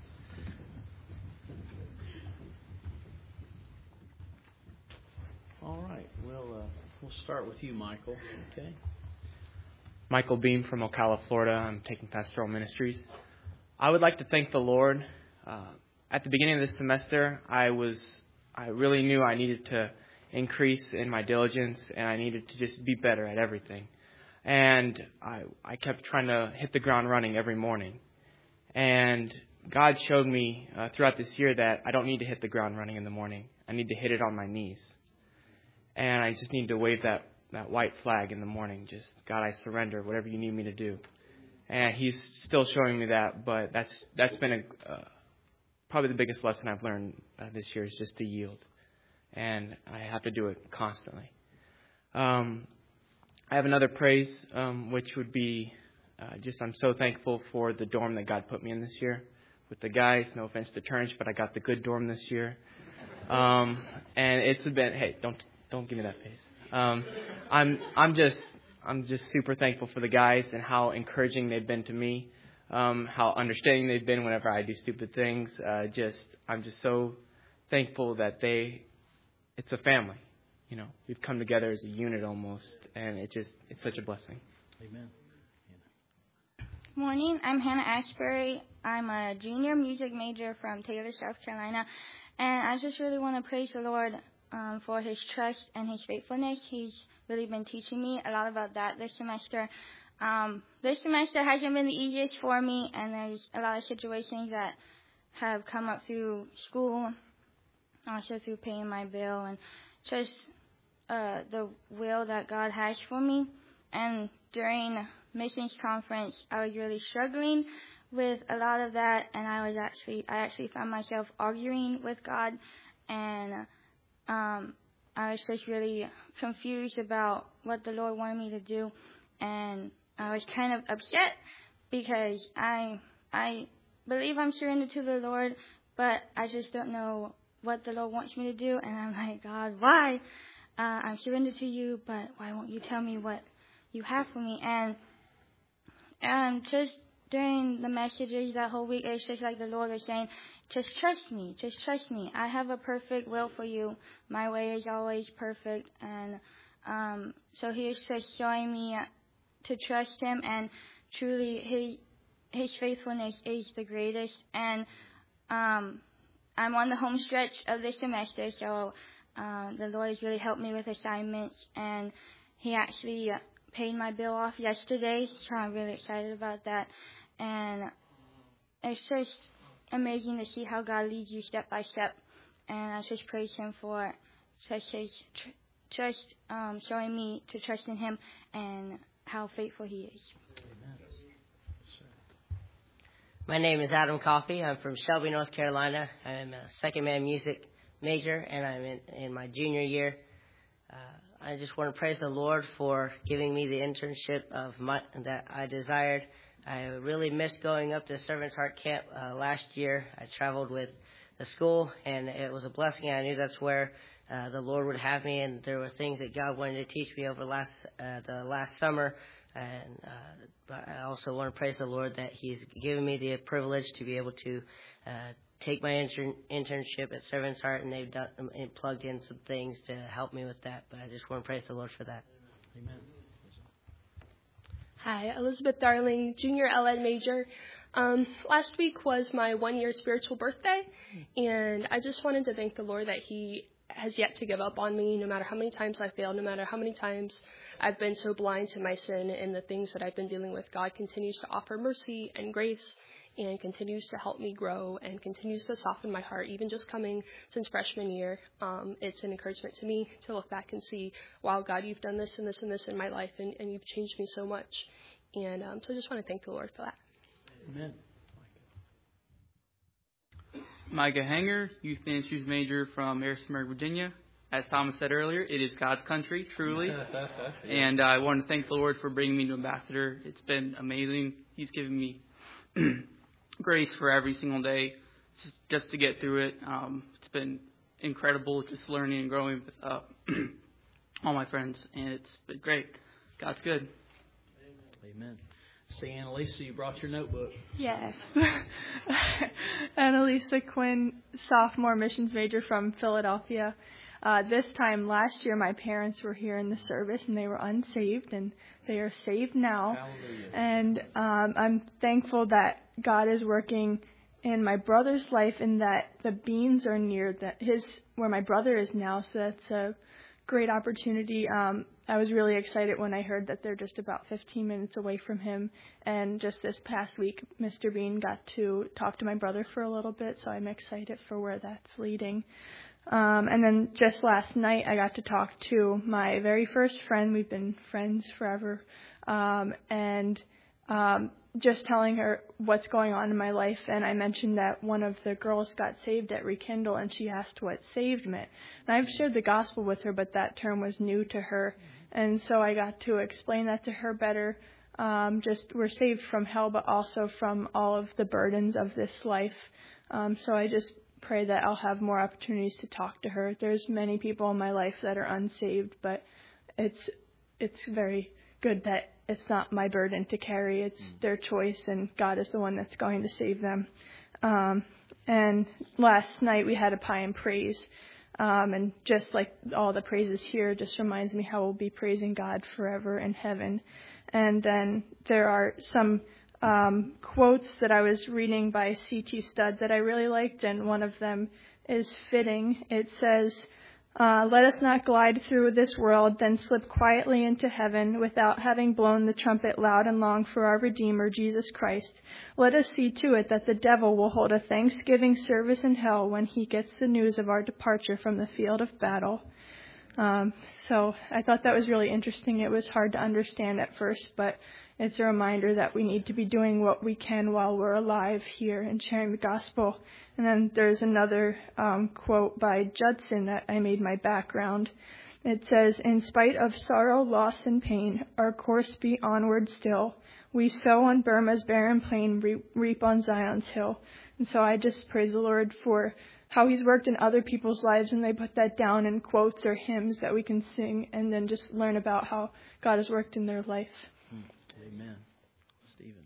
All right. We'll uh, we'll start with you, Michael. Okay. Michael Beam from Ocala, Florida. I'm taking pastoral ministries. I would like to thank the Lord. Uh, at the beginning of this semester, I was I really knew I needed to increase in my diligence, and I needed to just be better at everything. And I I kept trying to hit the ground running every morning. And God showed me uh, throughout this year that I don't need to hit the ground running in the morning. I need to hit it on my knees. And I just need to wave that, that white flag in the morning. Just, God, I surrender, whatever you need me to do. And He's still showing me that, but that's that's been a, uh, probably the biggest lesson I've learned uh, this year is just to yield. And I have to do it constantly. Um, I have another praise, um, which would be uh, just I'm so thankful for the dorm that God put me in this year with the guys. No offense to Turnage, but I got the good dorm this year. Um, and it's been, hey, don't don't give me that face. Um, I'm I'm just I'm just super thankful for the guys and how encouraging they've been to me, um, how understanding they've been whenever I do stupid things. Uh, just I'm just so thankful that they, it's a family. You know, we've come together as a unit almost, and it just it's such a blessing. Amen. Morning, I'm Hannah Ashbury. I'm a junior music major from Taylor, South Carolina, and I just really want to praise the Lord um, for His trust and His faithfulness. He's really been teaching me a lot about that this semester. Um, this semester hasn't been the easiest for me, and there's a lot of situations that have come up through school, also through paying my bill, and just uh, the will that God has for me. And during missions conference, I was really struggling with a lot of that, and I was actually I actually found myself arguing with God, and um, I was just really confused about what the Lord wanted me to do, and I was kind of upset because I I believe I'm surrendered to the Lord, but I just don't know what the Lord wants me to do, and I'm like, God, why? Uh, I'm surrendered to you, but why won't you tell me what you have for me? And um, just during the messages that whole week, it's just like the Lord was saying, just trust me, just trust me. I have a perfect will for you. My way is always perfect. And um, so He is just showing me to trust Him, and truly His, his faithfulness is the greatest. And um, I'm on the home stretch of this semester, so uh, the Lord has really helped me with assignments, and He actually uh, paid my bill off yesterday, so I'm really excited about that. And it's just amazing to see how God leads you step by step, and I just praise Him for such His tr- just um, showing me to trust in Him and how faithful He is. My name is Adam Coffey. I'm from Shelby, North Carolina. I'm a second man music major, and I'm in, in my junior year. Uh, I just want to praise the Lord for giving me the internship of my, that I desired. I really missed going up to Servant's Heart Camp uh, last year. I traveled with the school, and it was a blessing. I knew that's where uh, the Lord would have me, and there were things that God wanted to teach me over last uh, the last summer. And uh, but I also want to praise the Lord that He's given me the privilege to be able to uh, take my intern- internship at Servant's Heart, and they've done and plugged in some things to help me with that. But I just want to praise the Lord for that. Amen. Hi, Elizabeth Darling, junior L Ed major. Um, last week was my one-year spiritual birthday, and I just wanted to thank the Lord that He has yet to give up on me, no matter how many times I failed, no matter how many times I've been so blind to my sin and the things that I've been dealing with. God continues to offer mercy and grace and continues to help me grow and continues to soften my heart. Even just coming since freshman year, um, it's an encouragement to me to look back and see, wow, God, you've done this and this and this in my life, and, and you've changed me so much. And um, so I just want to thank the Lord for that. Amen. Micah Hanger, Youth Ministries major from Harrisonburg, Virginia. As Thomas said earlier, it is God's country, truly. And uh, I want to thank the Lord for bringing me to Ambassador. It's been amazing. He's given me grace for every single day just, just to get through it. Um, it's been incredible, just learning and growing with uh, all my friends, and it's been great. God's good. Amen. See, Annalisa, you brought your notebook. Yes. Annalisa Quinn, sophomore missions major from Philadelphia. Uh, this time last year, my parents were here in the service, and they were unsaved, and they are saved now. Hallelujah. And um, I'm thankful that God is working in my brother's life, and that the Beans are near that his where my brother is now. So that's a great opportunity. Um, I was really excited when I heard that they're just about fifteen minutes away from him. And just this past week, Mister Bean got to talk to my brother for a little bit, so I'm excited for where that's leading. Um, and then just last night, I got to talk to my very first friend. We've been friends forever. Um, and um, just telling her what's going on in my life. And I mentioned that one of the girls got saved at Rekindle, and she asked what saved meant. And I've shared the gospel with her, but that term was new to her. And so I got to explain that to her better. Um, just we're saved from hell, but also from all of the burdens of this life. Um, so I just pray that I'll have more opportunities to talk to her. There's many people in my life that are unsaved, but it's it's very good that it's not my burden to carry. It's their choice, and God is the one that's going to save them. Um, and last night we had a pie and praise. Um, and just like all the praises here, just reminds me how we'll be praising God forever in heaven. And then there are some um, quotes that I was reading by C T Studd that I really liked, and one of them is fitting. It says, uh, let us not glide through this world, then slip quietly into heaven without having blown the trumpet loud and long for our Redeemer, Jesus Christ. Let us see to it that the devil will hold a thanksgiving service in hell when he gets the news of our departure from the field of battle. Um, so I thought that was really interesting. It was hard to understand at first, but it's a reminder that we need to be doing what we can while we're alive here and sharing the gospel. And then there's another um, quote by Judson that I made my background. It says, in spite of sorrow, loss, and pain, our course be onward still. We sow on Burma's barren plain, re- reap on Zion's hill. And so I just praise the Lord for how he's worked in other people's lives, and they put that down in quotes or hymns that we can sing, and then just learn about how God has worked in their life. Amen. Stephen.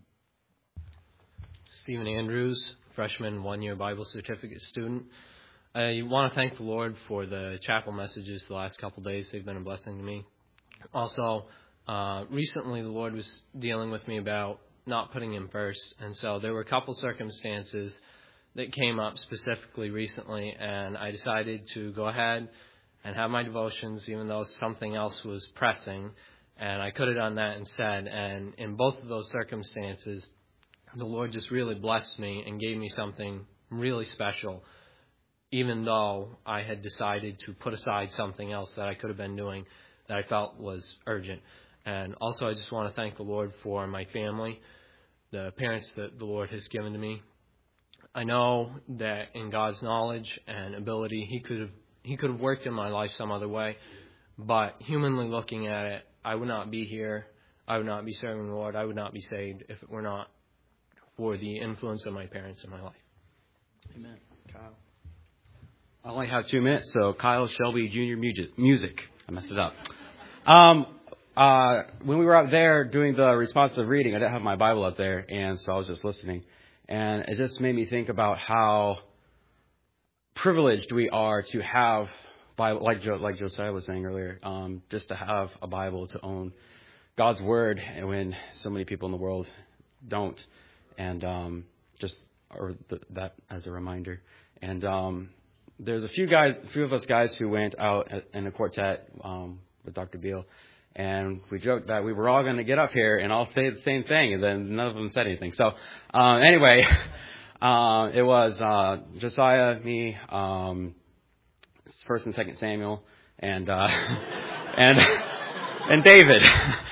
Stephen Andrews, freshman, one-year Bible certificate student. I want to thank the Lord for the chapel messages the last couple of days. They've been a blessing to me. Also, uh, recently the Lord was dealing with me about not putting him first, and so there were a couple circumstances that came up specifically recently, and I decided to go ahead and have my devotions even though something else was pressing, and I could have done that instead. And in both of those circumstances, the Lord just really blessed me and gave me something really special, even though I had decided to put aside something else that I could have been doing that I felt was urgent. And also I just want to thank the Lord for my family, the parents that the Lord has given to me. I know that in God's knowledge and ability, He could have He could have worked in my life some other way. But humanly looking at it, I would not be here. I would not be serving the Lord. I would not be saved if it were not for the influence of my parents in my life. Amen. Kyle. I only have two minutes, so Kyle Shelby Junior Music. Music. I messed it up. Um, uh, when we were out there doing the responsive reading, I didn't have my Bible up there, and so I was just listening. And it just made me think about how privileged we are to have Bible, like Joe, like Josiah was saying earlier, um, just to have a Bible, to own God's Word, and when so many people in the world don't. And um, just or the, that as a reminder. And um, there's a few guys, a few of us guys who went out in a quartet um, with Doctor Beal. And we joked that we were all going to get up here and all say the same thing, and then none of them said anything. So uh, anyway, uh, it was uh, Josiah, me, um, First and Second Samuel, and uh, and and David.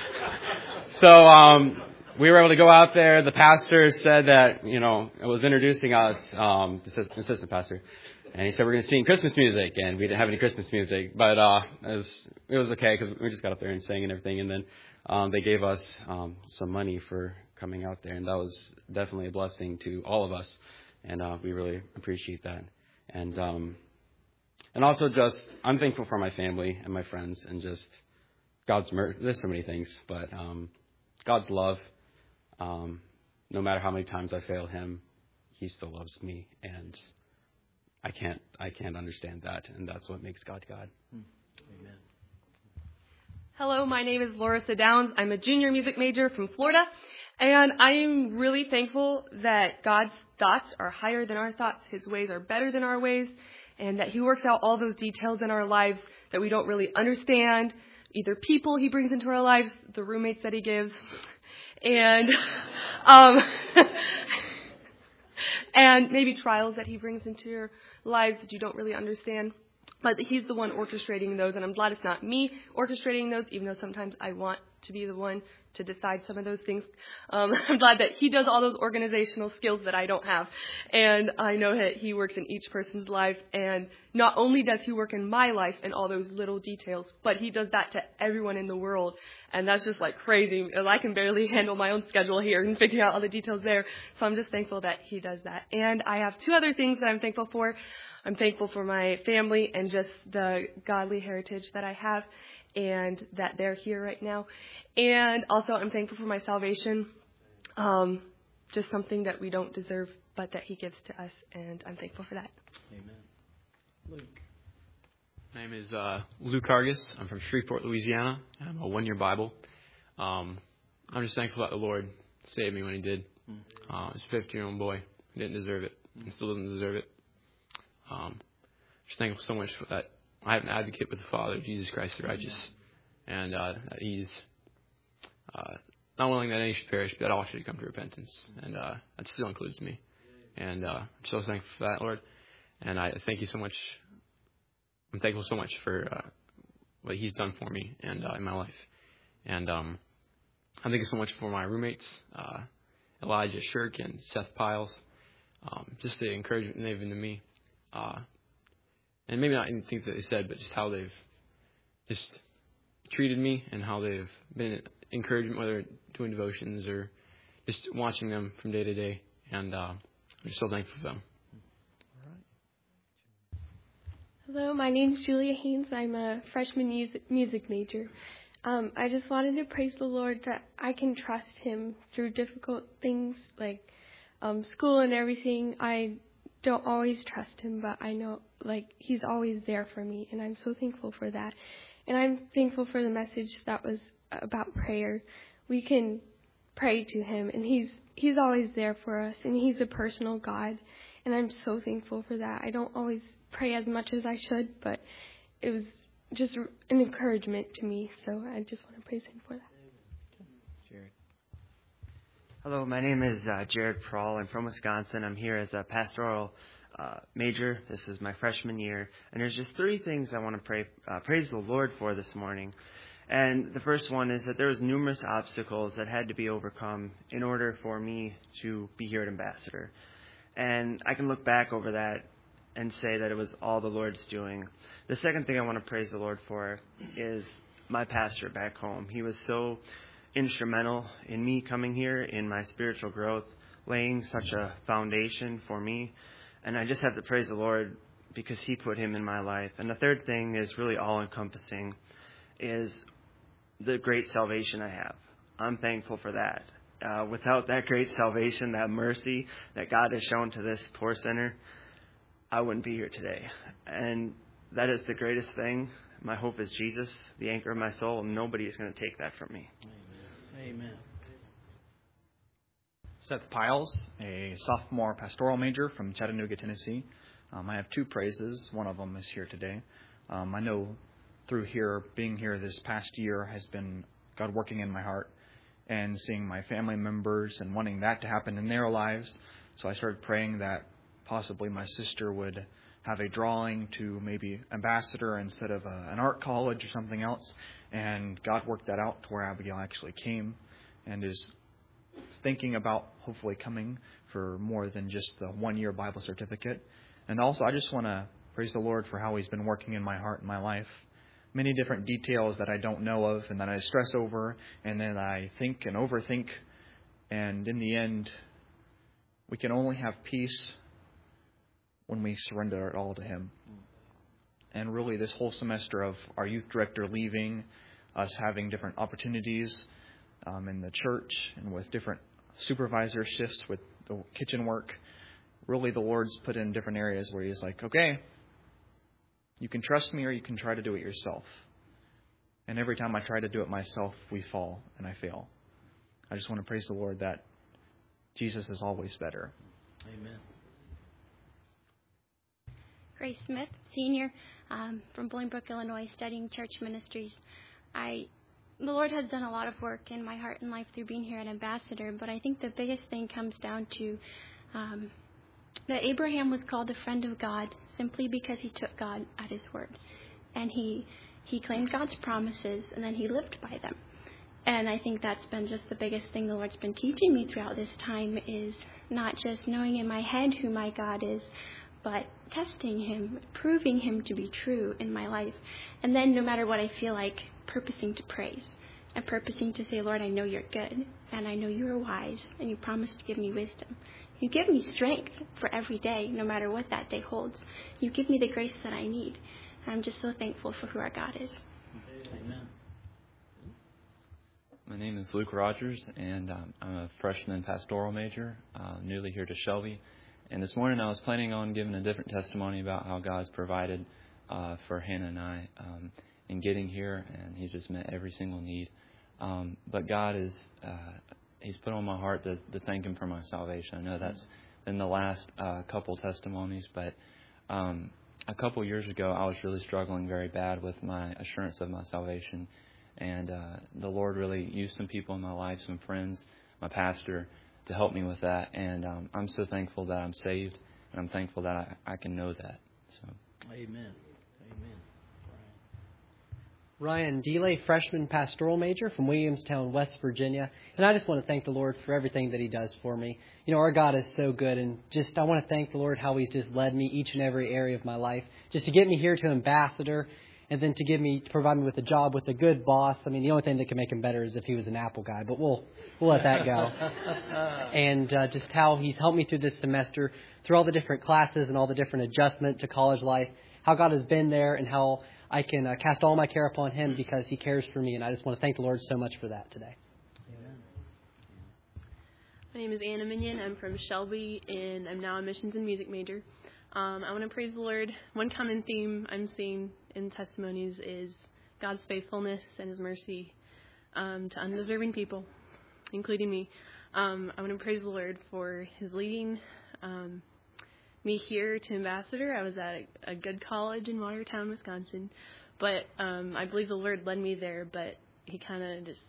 So um, we were able to go out there. The pastor said that, you know, it was introducing us, um, the assistant pastor. And he said we're going to sing Christmas music, and we didn't have any Christmas music, but uh, it was it was okay because we just got up there and sang and everything. And then um, they gave us um, some money for coming out there, and that was definitely a blessing to all of us, and uh, we really appreciate that. And um, and also just, I'm thankful for my family and my friends and just God's mercy. There's so many things, but um, God's love. Um, no matter how many times I fail Him, He still loves me, and I can't I can't understand that, and that's what makes God God. Amen. Hello, my name is Laura Downs. I'm a junior music major from Florida, and I am really thankful that God's thoughts are higher than our thoughts. His ways are better than our ways, and that He works out all those details in our lives that we don't really understand, either people He brings into our lives, the roommates that He gives, and um, and maybe trials that He brings into your lives that you don't really understand. But He's the one orchestrating those, and I'm glad it's not me orchestrating those, even though sometimes I want to be the one to decide some of those things. Um, I'm glad that He does all those organizational skills that I don't have. And I know that He works in each person's life, and not only does He work in my life and all those little details, but He does that to everyone in the world. And that's just like crazy. And I can barely handle my own schedule here and figure out all the details there. So I'm just thankful that He does that. And I have two other things that I'm thankful for. I'm thankful for my family and just the godly heritage that I have, and that they're here right now. And also I'm thankful for my salvation, um, just something that we don't deserve, but that He gives to us, and I'm thankful for that. Amen. Luke. My name is uh, Luke Argus. I'm from Shreveport, Louisiana. I'm a one-year Bible. Um, I'm just thankful that the Lord saved me when He did. Uh, I was a fifteen-year-old boy. He didn't deserve it. He still doesn't deserve it. Um, just thankful so much for that. I have an advocate with the Father, Jesus Christ the righteous, and uh, that He's uh, not willing that any should perish, but that all should come to repentance, and uh, that still includes me. And uh, I'm so thankful for that, Lord. And I thank You so much. I'm thankful so much for uh, what He's done for me and uh, in my life. And um, I'm thankful so much for my roommates, uh, Elijah Shirk and Seth Piles, um, just the encouragement they've given to me. Uh, and maybe not in things that they said, but just how they've just treated me and how they've been encouragement, whether doing devotions or just watching them from day to day. And uh, I'm just so thankful for them. Hello, my name is Julia Haynes. I'm a freshman music, music major. Um, I just wanted to praise the Lord that I can trust Him through difficult things like um, school and everything. I don't always trust Him, but I know like He's always there for me, and I'm so thankful for that. And I'm thankful for the message that was about prayer. We can pray to Him, and He's He's always there for us, and He's a personal God, and I'm so thankful for that. I don't always pray as much as I should, but it was just an encouragement to me, so I just want to praise Him for that. Jared. Hello, my name is uh, Jared Prawl. I'm from Wisconsin. I'm here as a pastoral uh, major. This is my freshman year. And there's just three things I want to pray, uh, praise the Lord for this morning. And the first one is that there was numerous obstacles that had to be overcome in order for me to be here at Ambassador. And I can look back over that and say that it was all the Lord's doing. The second thing I want to praise the Lord for is my pastor back home. He was so instrumental in me coming here, in my spiritual growth, laying such a foundation for me. And I just have to praise the Lord because He put him in my life. And the third thing is really all-encompassing, is the great salvation I have. I'm thankful for that. Uh, without that great salvation, that mercy that God has shown to this poor sinner, I wouldn't be here today. And that is the greatest thing. My hope is Jesus, the anchor of my soul, and nobody is going to take that from me. Amen. Seth Piles, a sophomore pastoral major from Chattanooga, Tennessee. Um, I have two praises. One of them is here today. Um, I know through here, being here this past year has been God working in my heart and seeing my family members and wanting that to happen in their lives. So I started praying that possibly my sister would have a drawing to maybe Ambassador instead of a, an art college or something else. And God worked that out to where Abigail actually came and is thinking about hopefully coming for more than just the one-year Bible certificate. And also, I just want to praise the Lord for how He's been working in my heart and my life. Many different details that I don't know of and that I stress over and then I think and overthink. And in the end, we can only have peace when we surrender it all to Him. and really this whole semester of our youth director leaving, us having different opportunities um, in the church and with different supervisor shifts with the kitchen work. Really, the Lord's put in different areas where He's like, okay, you can trust me or you can try to do it yourself. And every time I try to do it myself, we fall and I fail. I just want to praise the Lord that Jesus is always better. Amen. Grace Smith, senior, um, from Bolingbrook, Illinois, studying church ministries. I, the Lord has done a lot of work in my heart and life through being here at Ambassador, but I think the biggest thing comes down to um, that Abraham was called a friend of God simply because he took God at His word. And he he claimed God's promises, and then he lived by them. And I think that's been just the biggest thing the Lord's been teaching me throughout this time, is not just knowing in my head who my God is, but testing Him, proving Him to be true in my life. And then no matter what I feel like, purposing to praise and purposing to say, Lord, I know You're good, and I know You are wise, and You promised to give me wisdom. You give me strength for every day, no matter what that day holds. You give me the grace that I need. I'm just so thankful for who our God is. Amen. My name is Luke Rogers, and um, I'm a freshman pastoral major, uh, newly here to Shelby. And this morning I was planning on giving a different testimony about how God's provided uh, for Hannah and I um, in getting here, and He's just met every single need. Um, but God is, uh, He's put on my heart to, to thank Him for my salvation. I know that's in the last uh, couple testimonies, but um, a couple years ago I was really struggling very bad with my assurance of my salvation. And uh, the Lord really used some people in my life, some friends, my pastor, to help me with that. And um, I'm so thankful that I'm saved, and I'm thankful that I, I can know that. So, Amen. Amen. Ryan Delay, freshman pastoral major from Williamstown, West Virginia. And I just want to thank the Lord for everything that He does for me. You know, our God is so good. And just I want to thank the Lord how He's just led me each and every area of my life. Just to get me here to Ambassador, and then to give me, to provide me with a job with a good boss. I mean, the only thing that can make him better is if he was an Apple guy, but we'll we'll let that go. And uh, just how He's helped me through this semester, through all the different classes and all the different adjustment to college life, how God has been there, and how I can uh, cast all my care upon Him because He cares for me. And I just want to thank the Lord so much for that today. My name is Anna Minion. I'm from Shelby, and I'm now a missions and music major. Um, I want to praise the Lord. One common theme I'm seeing in testimonies is God's faithfulness and His mercy um, to undeserving people, including me. Um, I want to praise the Lord for His leading um, me here to Ambassador. I was at a, a good college in Watertown, Wisconsin, but um, I believe the Lord led me there, but He kind of just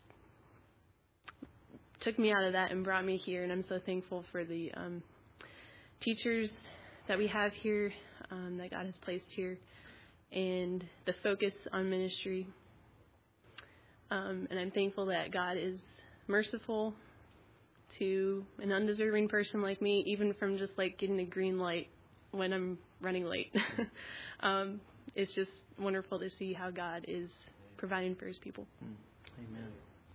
took me out of that and brought me here, and I'm so thankful for the um, teachers that we have here, um, that God has placed here, and the focus on ministry. Um, and I'm thankful that God is merciful to an undeserving person like me, even from just like getting a green light when I'm running late. um, it's just wonderful to see how God is providing for His people. Amen.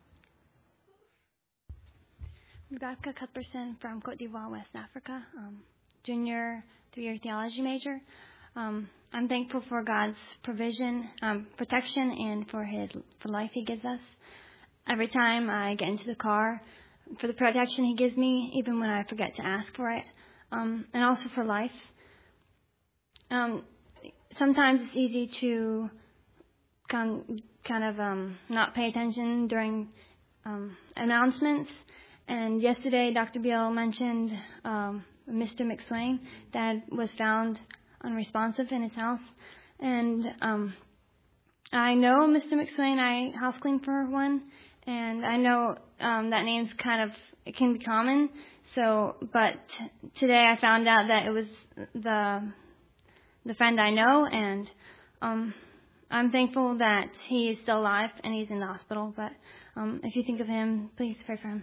Rebecca Cuthbertson from Cote d'Ivoire, West Africa, um, junior three-year theology major. Um, I'm thankful for God's provision, um, protection, and for His for life He gives us. Every time I get into the car, for the protection He gives me, even when I forget to ask for it, um, and also for life. Um, sometimes it's easy to kind kind of um, not pay attention during um, announcements. And yesterday, Doctor Beal mentioned um, Mister McSwain that was found unresponsive in his house. And um, I know Mister McSwain. I house cleaned for one. And I know um, that name's kind of, it can be common. So, but t- today I found out that it was the the friend I know. And um, I'm thankful that he is still alive and he's in the hospital. But um, if you think of him, please pray for him.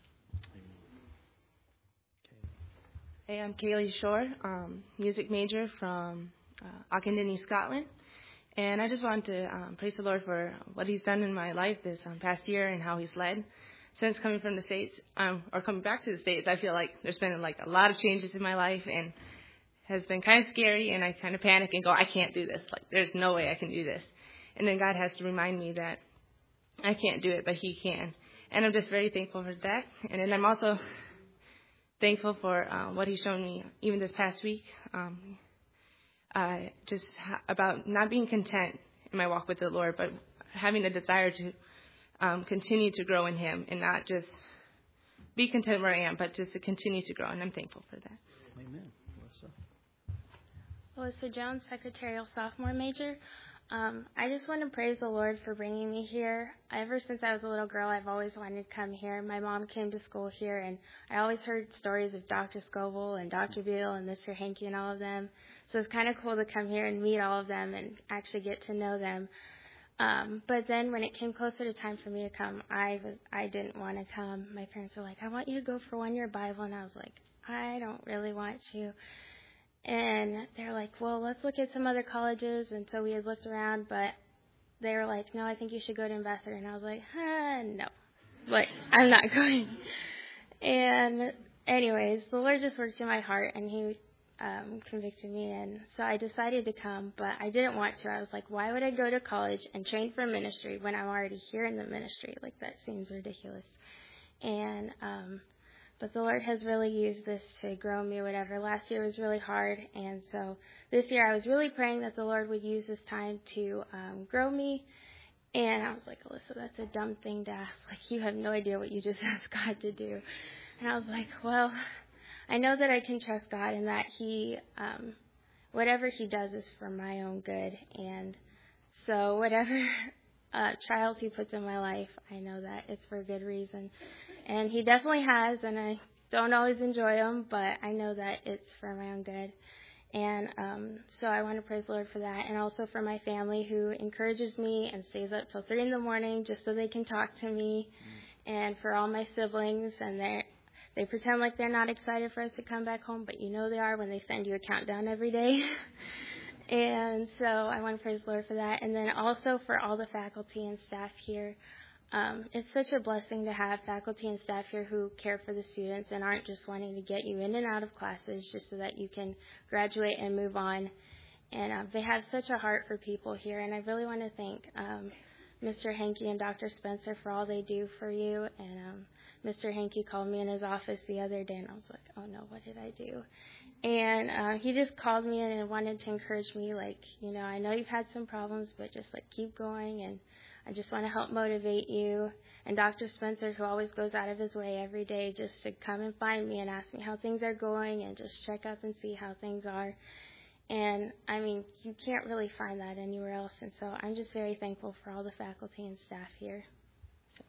Hey, I'm Kaylee Shore, um, music major from uh, Auchinleck, Scotland. And I just want to um, praise the Lord for what He's done in my life this um, past year and how He's led. Since coming from the States, um, or coming back to the States, I feel like there's been like a lot of changes in my life. And has been kind of scary, and I kind of panic and go, I can't do this. Like, there's no way I can do this. And then God has to remind me that I can't do it, but He can. And I'm just very thankful for that. And then I'm also thankful for uh, what He's shown me even this past week, um, uh, just ha- about not being content in my walk with the Lord, but having a desire to um, continue to grow in Him and not just be content where I am, but just to continue to grow. And I'm thankful for that. Amen. Melissa. Melissa Jones, secretarial sophomore major. Um, I just want to praise the Lord for bringing me here. Ever since I was a little girl, I've always wanted to come here. My mom came to school here, and I always heard stories of Doctor Scoville and Doctor Beal and Mister Hankey and all of them. So it's kind of cool to come here and meet all of them and actually get to know them. Um, but then when it came closer to time for me to come, I was I didn't want to come. My parents were like, I want you to go for one year Bible, and I was like, I don't really want to. And they're like, well, let's look at some other colleges. And so we had looked around, but they were like, no, I think you should go to Ambassador. And I was like, huh, no, like, I'm not going. And anyways, the Lord just worked in my heart, and He um, convicted me. And so I decided to come, but I didn't want to. I was like, why would I go to college and train for ministry when I'm already here in the ministry? Like, that seems ridiculous. And, um, But the Lord has really used this to grow me or whatever. Last year was really hard, and so this year I was really praying that the Lord would use this time to um, grow me. And I was like, Alyssa, that's a dumb thing to ask. Like, you have no idea what you just asked God to do. And I was like, well, I know that I can trust God and that He, um, whatever He does is for my own good. And so whatever uh, trials He puts in my life, I know that it's for a good reason. And He definitely has, and I don't always enjoy them, but I know that it's for my own good. And um, so I want to praise the Lord for that, and also for my family who encourages me and stays up till three in the morning just so they can talk to me, and for all my siblings, and they they pretend like they're not excited for us to come back home, but you know they are when they send you a countdown every day. And so I want to praise the Lord for that, and then also for all the faculty and staff here. Um, it's such a blessing to have faculty and staff here who care for the students and aren't just wanting to get you in and out of classes just so that you can graduate and move on. And uh, they have such a heart for people here. And I really want to thank um, Mister Hankey and Doctor Spencer for all they do for you. And um, Mister Hankey called me in his office the other day, and I was like, oh, no, what did I do? And uh, he just called me in and wanted to encourage me, like, you know, I know you've had some problems, but just, like, keep going, and I just want to help motivate you. And Doctor Spencer, who always goes out of his way every day just to come and find me and ask me how things are going and just check up and see how things are. And, I mean, you can't really find that anywhere else. And so I'm just very thankful for all the faculty and staff here. So.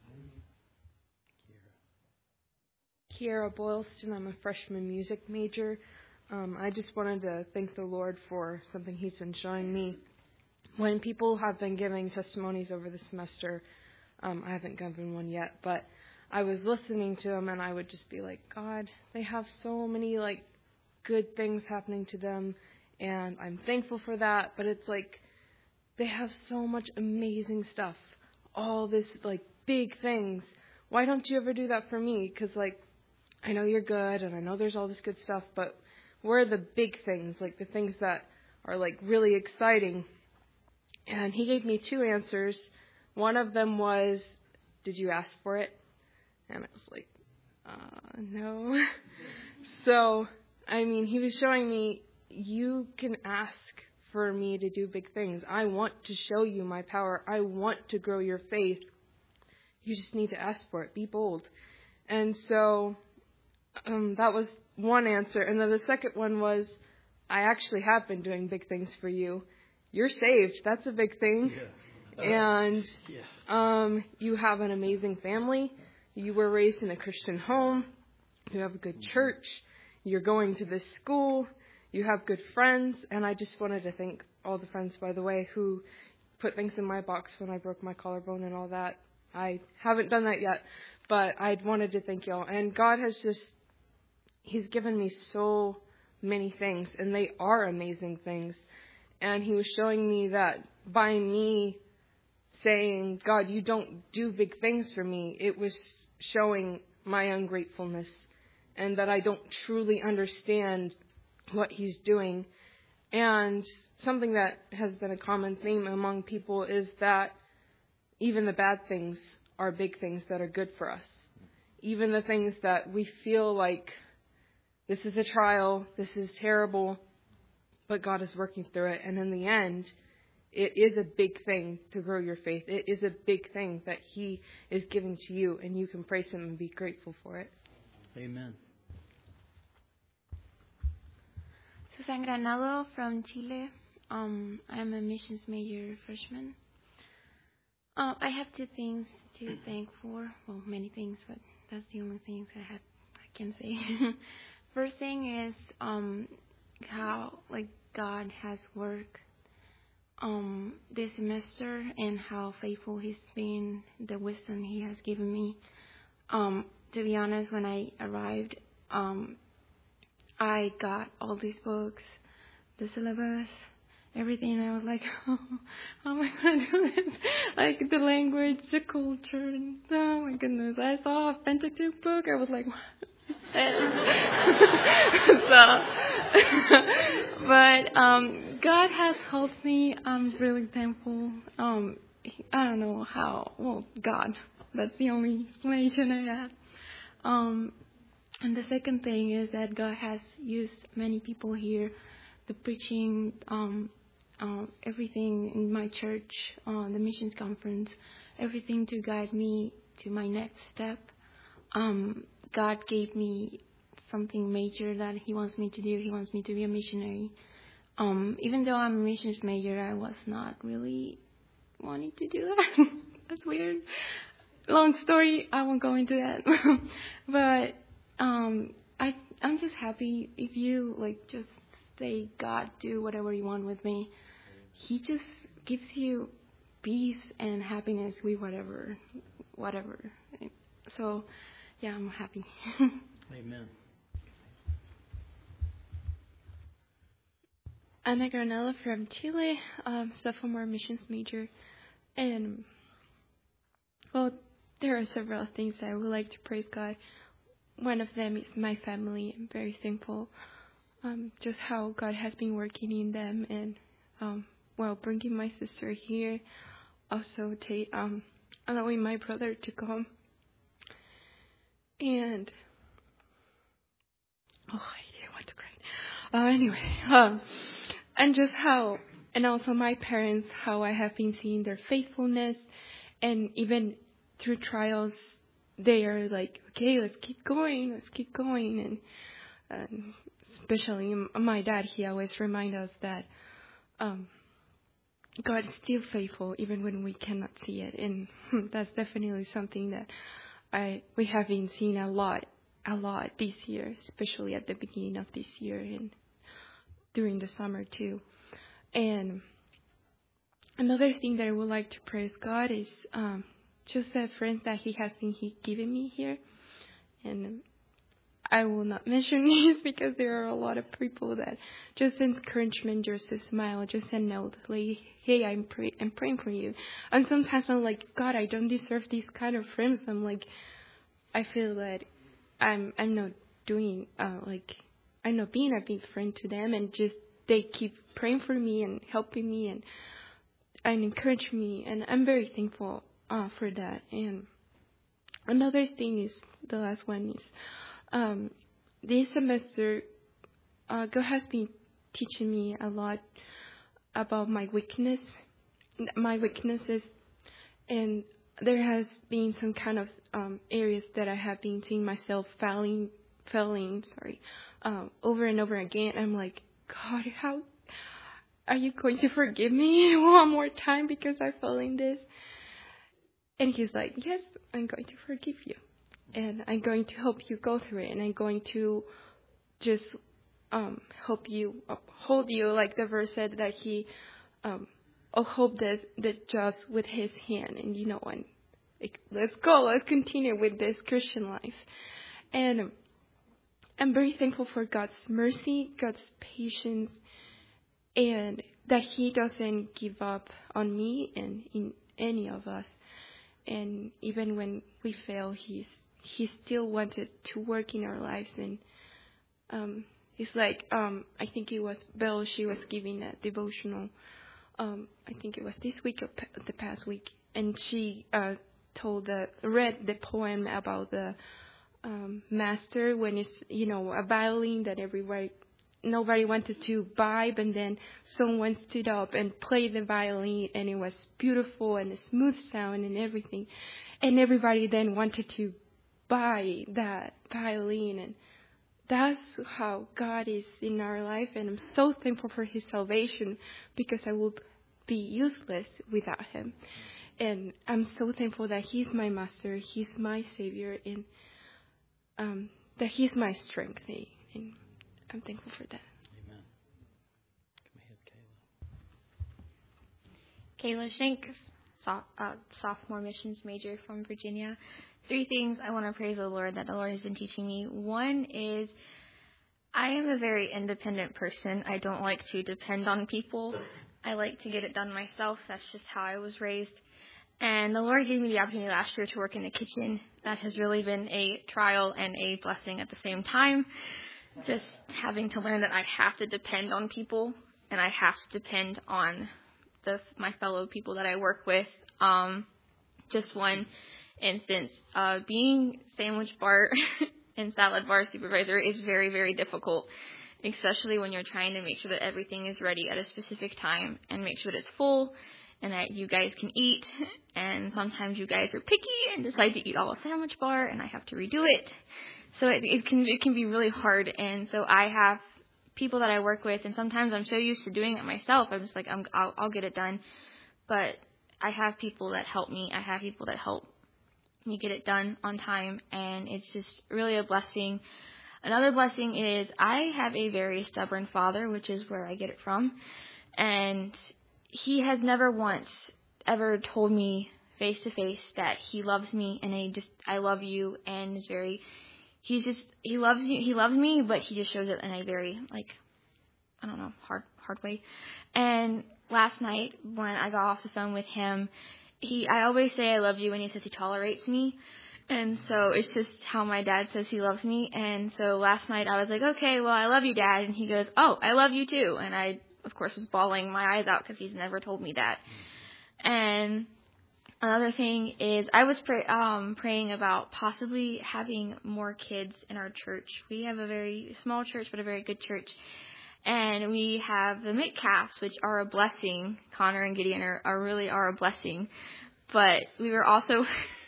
Kiara Boylston. I'm a freshman music major. Um, I just wanted to thank the Lord for something He's been showing me. When people have been giving testimonies over the semester, um, I haven't given one yet, but I was listening to them, and I would just be like, God, they have so many, like, good things happening to them, and I'm thankful for that, but it's like they have so much amazing stuff, all this, like, big things. Why don't you ever do that for me? Because, like, I know you're good, and I know there's all this good stuff, but where are the big things, like the things that are, like, really exciting? And He gave me two answers. One of them was, did you ask for it? And I was like, uh, no. So, I mean, He was showing me, you can ask for me to do big things. I want to show you my power. I want to grow your faith. You just need to ask for it. Be bold. And so um, that was one answer. And then the second one was, I actually have been doing big things for you. You're saved. That's a big thing. Yeah. Uh, and yeah. um, you have an amazing family. You were raised in a Christian home. You have a good church. You're going to this school. You have good friends. And I just wanted to thank all the friends, by the way, who put things in my box when I broke my collarbone and all that. I haven't done that yet, but I wanted to thank y'all. And God has just, He's given me so many things, and they are amazing things. And He was showing me that by me saying, God, you don't do big things for me, it was showing my ungratefulness and that I don't truly understand what He's doing. And something that has been a common theme among people is that even the bad things are big things that are good for us. Even the things that we feel like this is a trial, this is terrible, but God is working through it. And in the end, it is a big thing to grow your faith. It is a big thing that He is giving to you, and you can praise Him and be grateful for it. Amen. Susan Granado from Chile. Um, I'm a missions major freshman. Uh, I have two things to thank for. Well, many things, but that's the only things I have I can say. First thing is um, how like God has worked um, this semester and how faithful He's been, the wisdom He has given me. Um, to be honest, when I arrived, um, I got all these books, the syllabus, everything. I was like, oh, how am I going to do this? Like the language, the culture. And, oh my goodness. I saw a Pentateuch book. I was like, what? so, but um, God has helped me. I'm really thankful. Um, I don't know how. Well, God. That's the only explanation I have. Um, and the second thing is that God has used many people here, the preaching, um, uh, everything in my church, uh, the missions conference, everything to guide me to my next step. Um, God gave me something major that He wants me to do. He wants me to be a missionary. Um, even though I'm a missions major, I was not really wanting to do that. That's weird. Long story, I won't go into that. But um, I, I'm just happy if you like just say, God, do whatever you want with me. He just gives you peace and happiness with whatever, whatever. So, yeah, I'm happy. Amen. Ana Granella from Chile, um, sophomore missions major. And, well, there are several things that I would like to praise God. One of them is my family. I'm very thankful um, just how God has been working in them and, um, well, bringing my sister here. Also, ta- um, allowing my brother to come. And, oh, I didn't want to cry. Uh, anyway, um, and just how, and also my parents, how I have been seeing their faithfulness, and even through trials, they are like, okay, let's keep going, let's keep going, and um, especially my dad, he always reminds us that um, God is still faithful even when we cannot see it, and that's definitely something that I we have been seeing a lot, a lot this year, especially at the beginning of this year and during the summer too. And another thing that I would like to praise God is um, just the friends that He has been he given me here. And I will not mention names because there are a lot of people that just encouragement, just a smile, just a note, like, hey, I'm, pray- I'm praying for you. And sometimes I'm like, God, I don't deserve these kind of friends. I'm like, I feel that I'm I'm not doing, uh, like, I'm not being a big friend to them, and just they keep praying for me and helping me and and encourage me, and I'm very thankful uh, for that. And another thing is, the last one is, um, this semester, uh, God has been teaching me a lot about my weakness, my weaknesses, and there has been some kind of um, areas that I have been seeing myself failing, failing, sorry, um, over and over again. I'm like, God, how are you going to forgive me one more time because I fell in this? And He's like, yes, I'm going to forgive you. And I'm going to help you go through it. And I'm going to just um, help you, hold you, like the verse said that He um, will hold the, the just with His hand. And, you know, and like, let's go, let's continue with this Christian life. And I'm very thankful for God's mercy, God's patience, and that He doesn't give up on me and in any of us. And even when we fail, He's He still wanted to work in our lives. And um, it's like um, I think it was Belle. She was giving a devotional. Um, I think it was this week or pa- the past week, and she uh, told the read the poem about the um, master when it's you know a violin that everybody nobody wanted to buy, but then someone stood up and played the violin, and it was beautiful and a smooth sound and everything, and everybody then wanted to buy that violin, and that's how God is in our life, and I'm so thankful for His salvation because I would be useless without Him, and I'm so thankful that He's my master, He's my Savior, and um, that He's my strength, and I'm thankful for that. Amen. Come ahead, Kayla Schenk, so, uh, sophomore missions major from Virginia. Three things I want to praise the Lord that the Lord has been teaching me. One is I am a very independent person. I don't like to depend on people. I like to get it done myself. That's just how I was raised. And the Lord gave me the opportunity last year to work in the kitchen. That has really been a trial and a blessing at the same time. Just having to learn that I have to depend on people, and I have to depend on the my fellow people that I work with. Um, just one instance, uh, being sandwich bar and salad bar supervisor is very, very difficult, especially when you're trying to make sure that everything is ready at a specific time and make sure that it's full and that you guys can eat. And sometimes you guys are picky and decide to eat all a sandwich bar, and I have to redo it. So it, it can it can be really hard. And so I have people that I work with, and sometimes I'm so used to doing it myself. I'm just like, I'm, I'll, I'll get it done. But I have people that help me. I have people that help me get it done on time, and it's just really a blessing. Another blessing is I have a very stubborn father, which is where I get it from. And he has never once ever told me face to face that he loves me and he just, I love you, and is very, he's just, he loves you, he loves me, but he just shows it in a very, like, I don't know, hard, hard way. And last night when I got off the phone with him, he, I always say I love you, and he says he tolerates me. And so it's just how my dad says he loves me. And so last night I was like, okay, well, I love you, Dad. And he goes, oh, I love you too. And I, of course, was bawling my eyes out because he's never told me that. And another thing is I was pray, um, praying about possibly having more kids in our church. We have a very small church, but a very good church. And we have the Metcalfs, which are a blessing. Connor and Gideon are, are really are a blessing. But we were also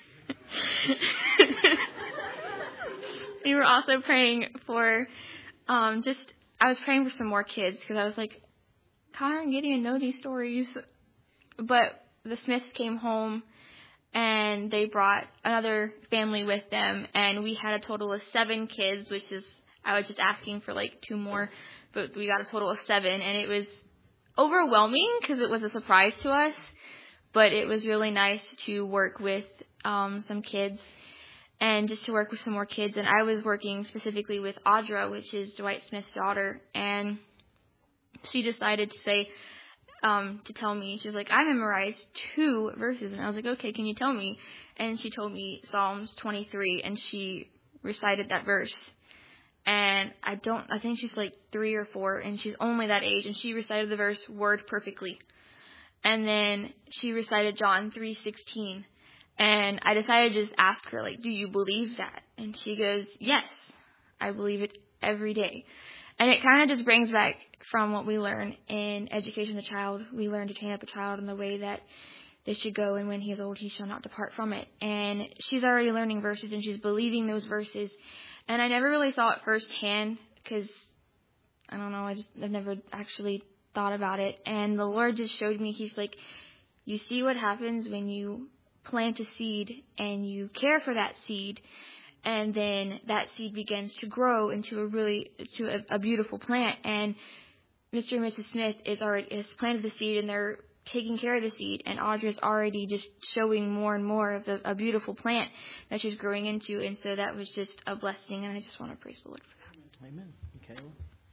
we were also praying for um, just I was praying for some more kids because I was like, Connor and Gideon know these stories. But the Smiths came home and they brought another family with them, and we had a total of seven kids, which is I was just asking for like two more. But we got a total of seven, and it was overwhelming because it was a surprise to us. But it was really nice to work with um, some kids and just to work with some more kids. And I was working specifically with Audra, which is Dwight Smith's daughter. And she decided to say, um, to tell me, she was like, I memorized two verses. And I was like, okay, can you tell me? And she told me Psalms twenty-three, and she recited that verse. And I don't, I think she's like three or four, and she's only that age, and she recited the verse word perfectly. And then she recited John three sixteen, and I decided to just ask her, like, do you believe that? And she goes, yes, I believe it every day. And it kind of just brings back from what we learn in Education of the Child. We learn to train up a child in the way that they should go, and when he is old, he shall not depart from it. And she's already learning verses, and she's believing those verses. And I never really saw it firsthand because, I don't know, I just, I've never actually thought about it. And the Lord just showed me, he's like, you see what happens when you plant a seed and you care for that seed, and then that seed begins to grow into a really, to a, a beautiful plant. And Mister and Missus Smith is already, has planted the seed, and they're taking care of the seed, and Audra's already just showing more and more of the, a beautiful plant that she's growing into, and so that was just a blessing, and I just want to praise the Lord for that. Amen. Michaela?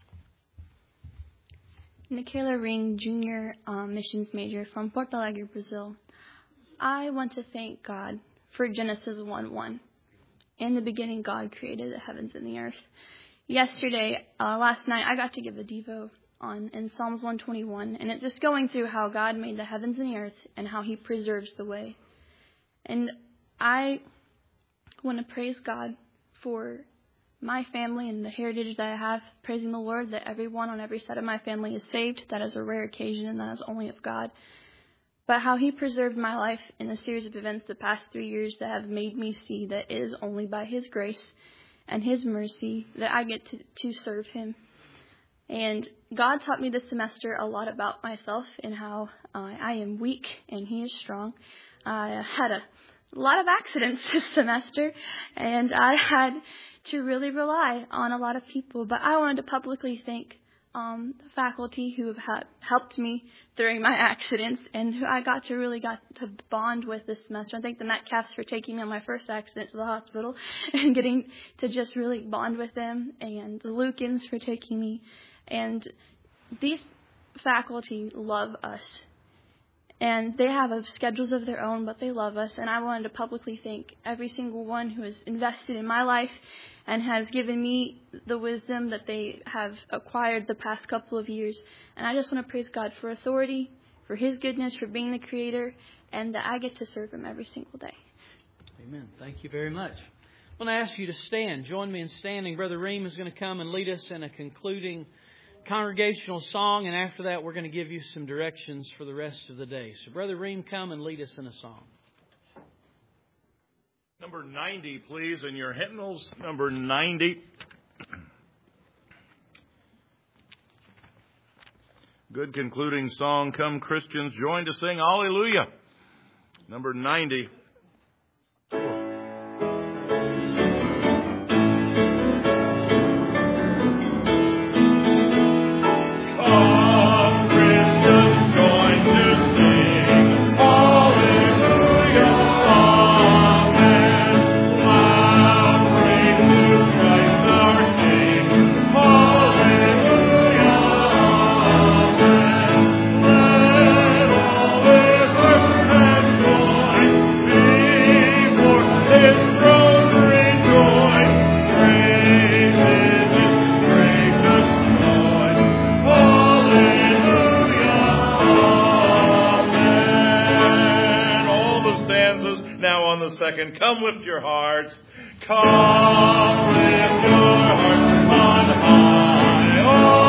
Michaela Ring, junior um, missions major from Porto Alegre, Brazil. I want to thank God for Genesis one one. In the beginning, God created the heavens and the earth. yesterday, uh, last night, I got to give a devo on in Psalms one twenty-one, and it's just going through how God made the heavens and the earth and how He preserves the way. And I want to praise God for my family and the heritage that I have, praising the Lord that everyone on every side of my family is saved. That is a rare occasion, and that is only of God. But how He preserved my life in a series of events the past three years that have made me see that it is only by His grace and His mercy that I get to, to serve Him. And God taught me this semester a lot about myself and how uh, I am weak and He is strong. I had a lot of accidents this semester, and I had to really rely on a lot of people. But I wanted to publicly thank um, the faculty who have ha- helped me during my accidents and who I got to really got to bond with this semester. I thank the Metcalfs for taking me on my first accident to the hospital and getting to just really bond with them, and the Lukens for taking me. And these faculty love us. And they have schedules of their own, but they love us. And I wanted to publicly thank every single one who has invested in my life and has given me the wisdom that they have acquired the past couple of years. And I just want to praise God for authority, for His goodness, for being the Creator, and that I get to serve Him every single day. Amen. Thank you very much. I want to ask you to stand. Join me in standing. Brother Reem is going to come and lead us in a concluding congregational song, and after that we're going to give you some directions for the rest of the day. So Brother Reem, come and lead us in a song. Number ninety, please, in your hymnals. Number ninety. Good concluding song. Come Christians, join to sing Hallelujah. Number ninety. Come lift your hearts. Come lift your hearts on high. Oh.